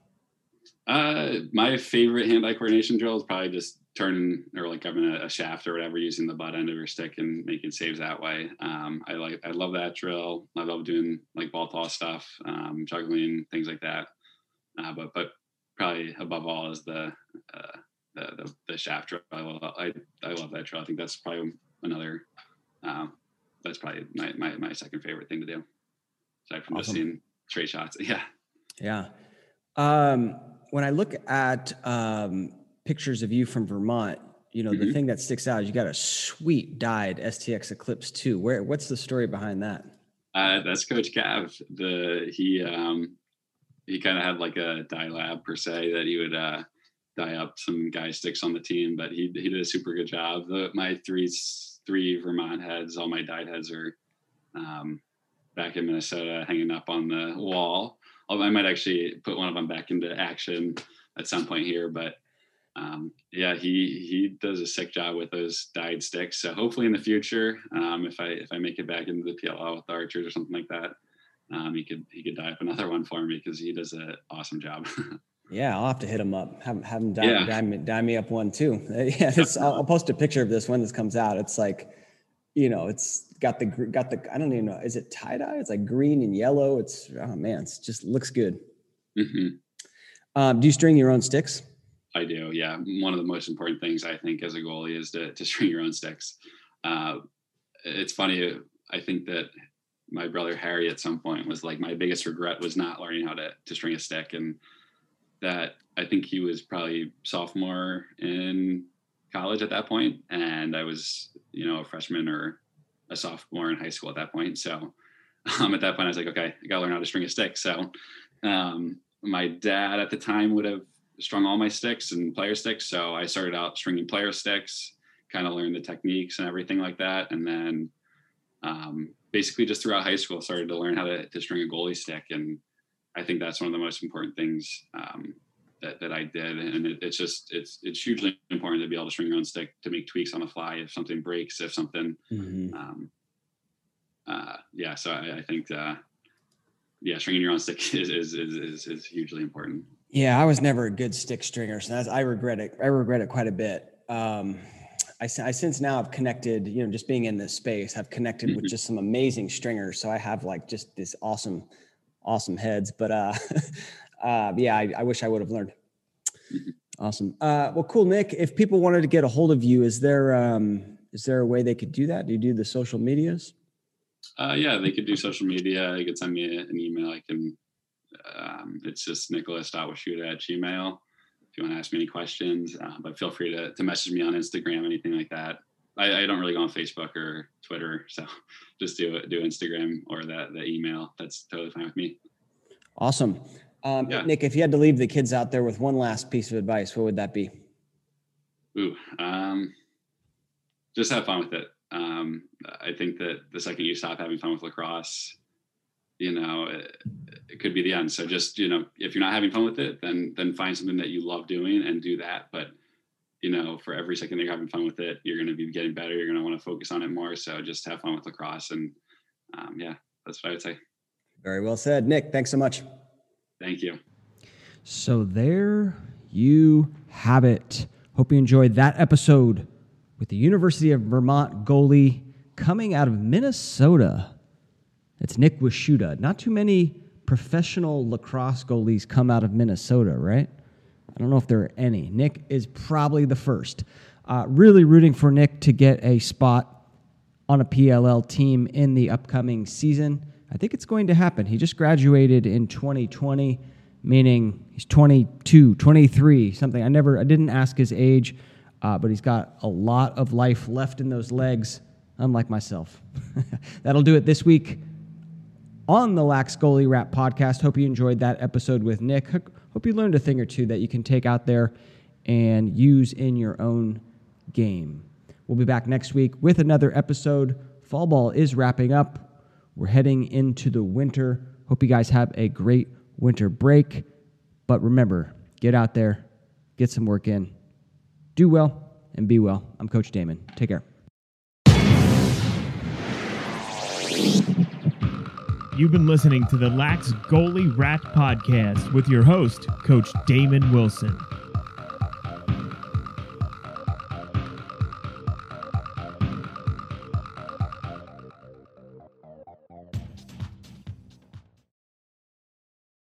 Speaker 1: My favorite hand-eye coordination drill is probably just turning or like having a shaft or whatever, using the butt end of your stick and making saves that way. I love that drill. I love doing like ball toss stuff, juggling, things like that. But probably above all is the shaft drill. I love that drill. I think that's probably another. That's probably my second favorite thing to do, aside from just seeing straight shots. Yeah.
Speaker 3: Yeah. When I look at pictures of you from Vermont, the thing that sticks out is you got a sweet dyed STX Eclipse 2. What's the story behind that?
Speaker 1: That's Coach Cav. He kind of had like a dye lab per se that he would dye up some guy sticks on the team, but he did a super good job. My three Vermont heads, all my dyed heads are back in Minnesota, hanging up on the wall. I might actually put one of them back into action at some point here, but he does a sick job with those dyed sticks. So hopefully in the future, if I make it back into the PLL with the Archers or something like that, he could dye up another one for me because he does an awesome job.
Speaker 3: Yeah, I'll have to him up. Have him dye me up one too. I'll post a picture of this when this comes out. It's like it's got the, I don't even know, is it tie-dye? It's like green and yellow. It just looks good.
Speaker 1: Mm-hmm.
Speaker 3: Do you string your own sticks?
Speaker 1: I do. Yeah. One of the most important things I think as a goalie is to string your own sticks. It's funny. I think that my brother Harry at some point was like, my biggest regret was not learning how to string a stick. And that I think he was probably sophomore in college at that point. And I was, a freshman or a sophomore in high school at that point. So at that point I was like, okay, I gotta learn how to string a stick. So my dad at the time would have strung all my sticks and player sticks. So I started out stringing player sticks, kind of learned the techniques and everything like that. And then basically just throughout high school, started to learn how to string a goalie stick. And I think that's one of the most important things that I did. And it's hugely important to be able to string your own stick, to make tweaks on the fly if something breaks, if something, so I think, stringing your own stick is hugely important.
Speaker 3: Yeah. I was never a good stick stringer. So I regret it. I regret it quite a bit. I since now I've connected, just being in this space, I've connected with just some amazing stringers. So I have like just this awesome heads, but I wish I would have learned. Awesome. Well, cool, Nick. If people wanted to get a hold of you, is there a way they could do that? Do you do the social medias?
Speaker 1: They could do social media. You could send me an email. I can, it's just nicholas.washuta@gmail.com. If you want to ask me any questions, but feel free to message me on Instagram, anything like that. I don't really go on Facebook or Twitter, so just do Instagram or the email. That's totally fine with me.
Speaker 3: Awesome. Nick, if you had to leave the kids out there with one last piece of advice, what would that be?
Speaker 1: Just have fun with it. I think that the second you stop having fun with lacrosse, it could be the end. So just, if you're not having fun with it, then find something that you love doing and do that. But, for every second that you're having fun with it, you're going to be getting better. You're going to want to focus on it more. So just have fun with lacrosse. And that's what I would say.
Speaker 3: Very well said. Nick, thanks so much.
Speaker 1: Thank you.
Speaker 3: So there you have it. Hope you enjoyed that episode with the University of Vermont goalie coming out of Minnesota. It's Nick Washuta. Not too many professional lacrosse goalies come out of Minnesota, right? I don't know if there are any. Nick is probably the first. Really rooting for Nick to get a spot on a PLL team in the upcoming season. I think it's going to happen. He just graduated in 2020, meaning he's 22, 23, something. I didn't ask his age, but he's got a lot of life left in those legs, unlike myself. That'll do it this week on the Lax Goalie Rap Podcast. Hope you enjoyed that episode with Nick. Hope you learned a thing or two that you can take out there and use in your own game. We'll be back next week with another episode. Fall ball is wrapping up. We're heading into the winter. Hope you guys have a great winter break. But remember, get out there, get some work in, do well, and be well. I'm Coach Damon. Take care.
Speaker 2: You've been listening to the Lax Goalie Rat Podcast with your host, Coach Damon Wilson.